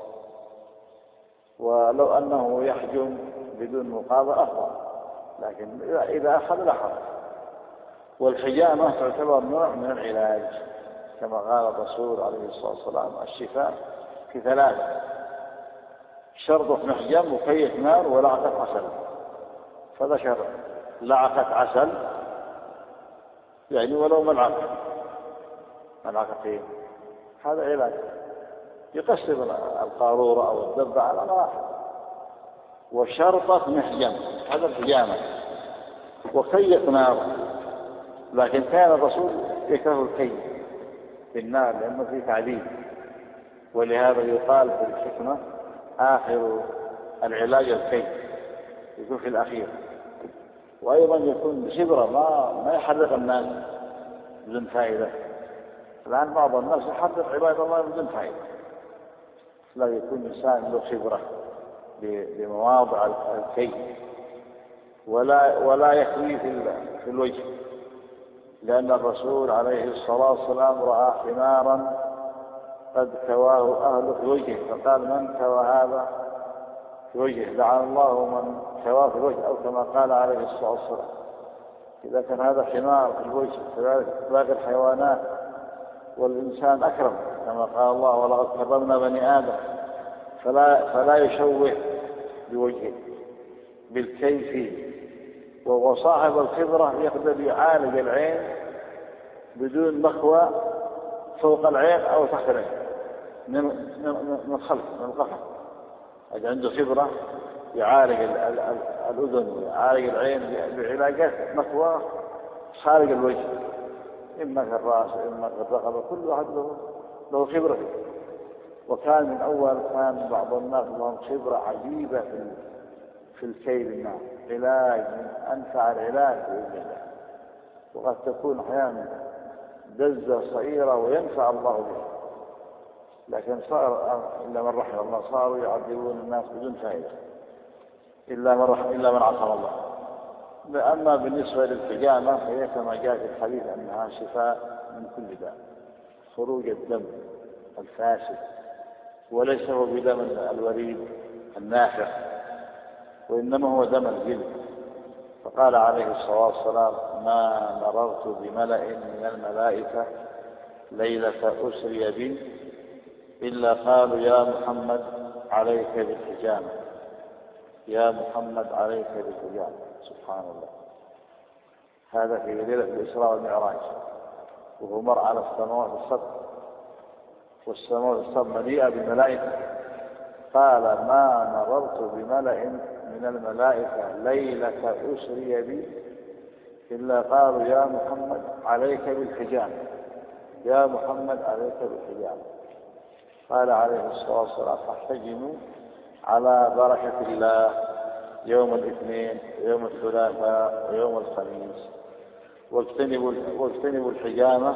ولو أنه يحجم بدون مقابل أفضل، لكن إذا أخذ لا حرج. والحجامة تعتبر نوع من العلاج، كما قال الرسول عليه الصلاة والسلام: الشفاء في 3: شرط محجم وكيف نار ولعقة عسل. فذكر لعقة عسل، يعني ولو ملعقتين، هذا علاج يقسم القارورة أو الدبة على مراحل. وشرطة محجم هذا الحجامة، وكيف نار، لكن كان الرسول يكره الكي بالنار لأنه فيه تعذيب، ولهذا يقال في الحكمة: آخر العلاج الكي، يكون في الأخير. وأيضا يكون بخبرة، ما يحرق الناس بدون فائدة. الآن بعض الناس يحرق عباد الله بدون فائدة، لا، يكون إنسان له خبرة بمواضع الكي، ولا يكوي في الوجه، لأن الرسول عليه الصلاة والسلام رأى حمارا قد كواه أهله في وجهه، فقال: من كوى هذا في وجهه؟ لعن الله من كواه في الوجه، أو كما قال عليه الصلاة والسلام. إذا كان هذا حمار في الوجه، كذلك باقي الحيوانات، والإنسان أكرم كما قال الله: ولقد كرمنا بني آدم. فلا يشوه بوجهه بالكيف. وصاحب الخبرة يقدر يعالج العين بدون مخوى فوق العين أو تحت العين، من الخلف، من القفا. إذا عنده خبرة يعالج الأذن ويعالج العين بعلاجات مخوى خارج الوجه، إما في الرأس إما في الرقبة، كل واحد له خبرة. وكان من أول كان بعض الناس لهم خبرة عجيبة في الكي بالنار، علاج من أنفع العلاج بإذن الله. وقد تكون أحيانا دزة صغيرة وينفع الله بها، لكن صار إلا من رحم الله صاروا يعذبون الناس بدون فائدة، إلا من عصم الله. أما بالنسبة للحجامة فهي كما جاء في الحديث أنها شفاء من كل داء، خروج الدم الفاسد، وليس هو بدم الوريد النافع، وإنما هو دم الجلد. فقال عليه الصلاة والسلام: ما مررت بملأ من الملائكة ليلة أسري بي إلا قالوا: يا محمد عليك بالحجامة، يا محمد عليك بالحجامة. سبحان الله. هذا في ليلة الإسراء والمعراج، وهو مر على السماوات السبع، والسماوات السبع مليئة بالملائكة. قال: ما مررت بملأ من الملائكة ليلة أسري بي إلا قالوا: يا محمد عليك بالحجامة، يا محمد عليك بالحجامة. قال عليه الصلاة والسلام: فاحتجموا على بركة الله يوم الاثنين ويوم الثلاثاء ويوم الخميس، واجتنبوا الحجامة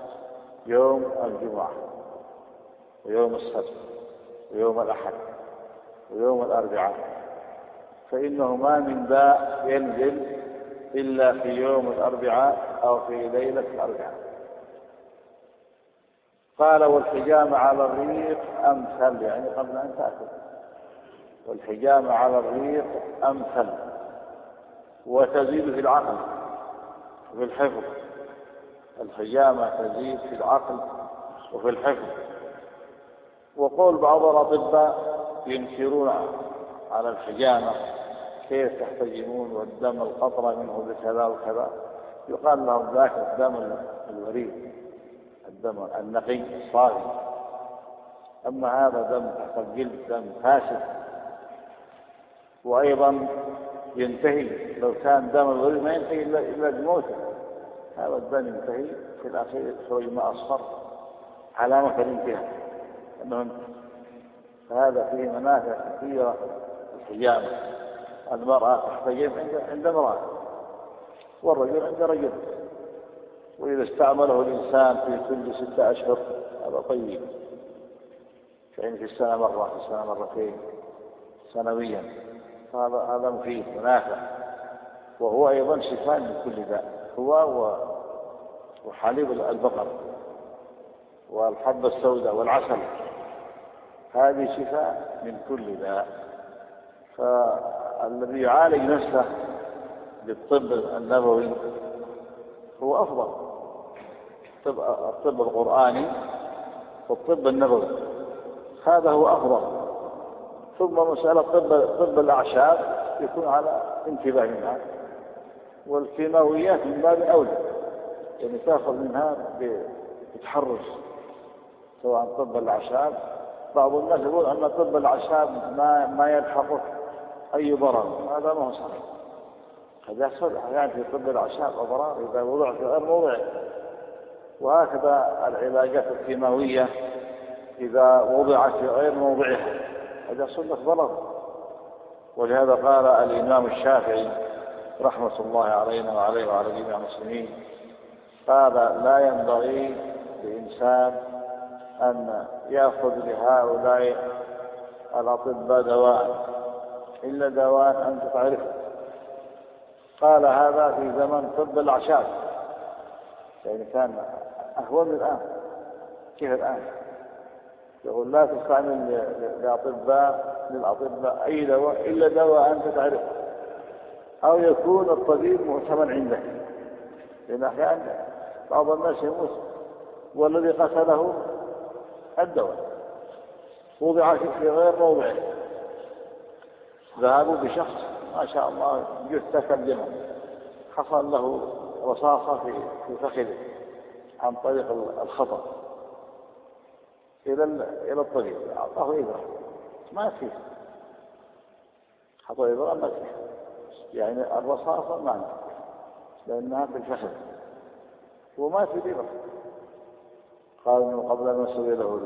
يوم الجمعة ويوم السبت ويوم الأحد ويوم الأربعاء، فإنه ما من داء ينزل إلا في يوم الأربعاء أو في ليلة الأربعاء. قال: والحجامة على الريق أمثل، يعني قبل أن تأكل. والحجامة على الريق أمثل، وتزيد في العقل وفي الحفظ. الحجامة تزيد في العقل وفي الحفظ. وقول بعض الأطباء ينكرون على الحجامة: كيف تحتجمون والدم القطرة منه بكذا وكذا؟ يقال لهم: ذاك الدم الوريد، الدم النقي الصافي، أما هذا دم تحت الجلد دم فاسد. وأيضا ينتهي، لو كان دم الوريد ما ينتهي إلا بموته، هذا الدم ينتهي في الأخير يخرج ماء أصفر، علامة الانتهاء. فهذا فيه منافع كثيرة. الحجامة، المرأة تحتجم عند امرأة، والرجل عند رجل، وإذا استعمله الإنسان في كل 6 أشهر هذا طيب. يعني في السنة مرة، في السنة مرتين سنويا، هذا مفيد ونافع، وهو أيضا شفاء من كل داء، هو وحليب البقر والحبة السوداء والعسل، هذه شفاء من كل داء. فالذي يعالج نفسه بالطب النبوي هو أفضل، الطب القرآني والطب النبوي هذا هو أفضل. ثم مسألة طب الأعشاب يكون على انتباه منها، والكيماويات من باب أولى، يعني تأخذ منها بتحرز، سواء طب الأعشاب. بعض الناس يقول أن طب الأعشاب ما يلحقه أي ضرر، هذا ما هو صحيح. قد يحصل أحيانا في طب الأعشاب أضرار إذا وضع في غير موضعه، وهكذا العلاجات الكيماوية إذا وضعت في غير موضعها قد يحصل لك ضرر. ولهذا قال الإمام الشافعي رحمة الله علينا وعليه وعلى جميع المسلمين، قال لا ينبغي لإنسان أن يأخذ لهؤلاء الأطباء دواء إلا دواء أنت تعرفه. قال هذا في زمن طب الأعشاب، يعني كان أهون من الآن. كيف الآن؟ يقول لا تستعمل للأطباء أي دواء إلا دواء أنت تعرفه، أو يكون الطبيب مؤتمن عندك، لأن أحيانا بعض الناس يموت والذي قتله الدواء وضع في غير موضعه. ذهبوا بشخص ما شاء الله جثة كالجمل، حصل له رصاصة في فخذه عن طريق الخطأ إلى الطبيب، أعطاه إبرة ما فيه، حطوا إبرة ما فيه، يعني الرصاصة ما فيه لأنها في الفخذ وما في إبرة. قال من قبل أن نسوي له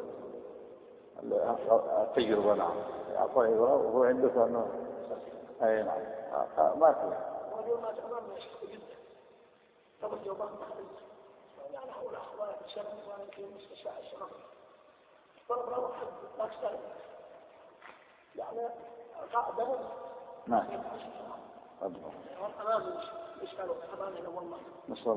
التجربة. نعم أعطاه إبرة وهو عنده أنه أي نعم ما فيه. واليوم أمامنا شيء جدا طبعا يومان تخلص يعني حول أخوات شرف وأنا في مستشفى الشرف ضرب له حد أكثر يعني قاعدة نعم أمام يسألوا أمامنا والله. نسأل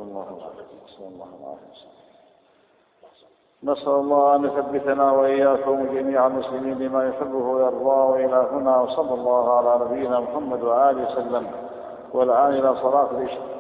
الله أن يثبتنا وإياكم جميع المسلمين بما يحبه ويرضاه. وإلى هنا وصلى الله على نبينا محمد وآله وسلم. والآن إلى صلاة العشاء.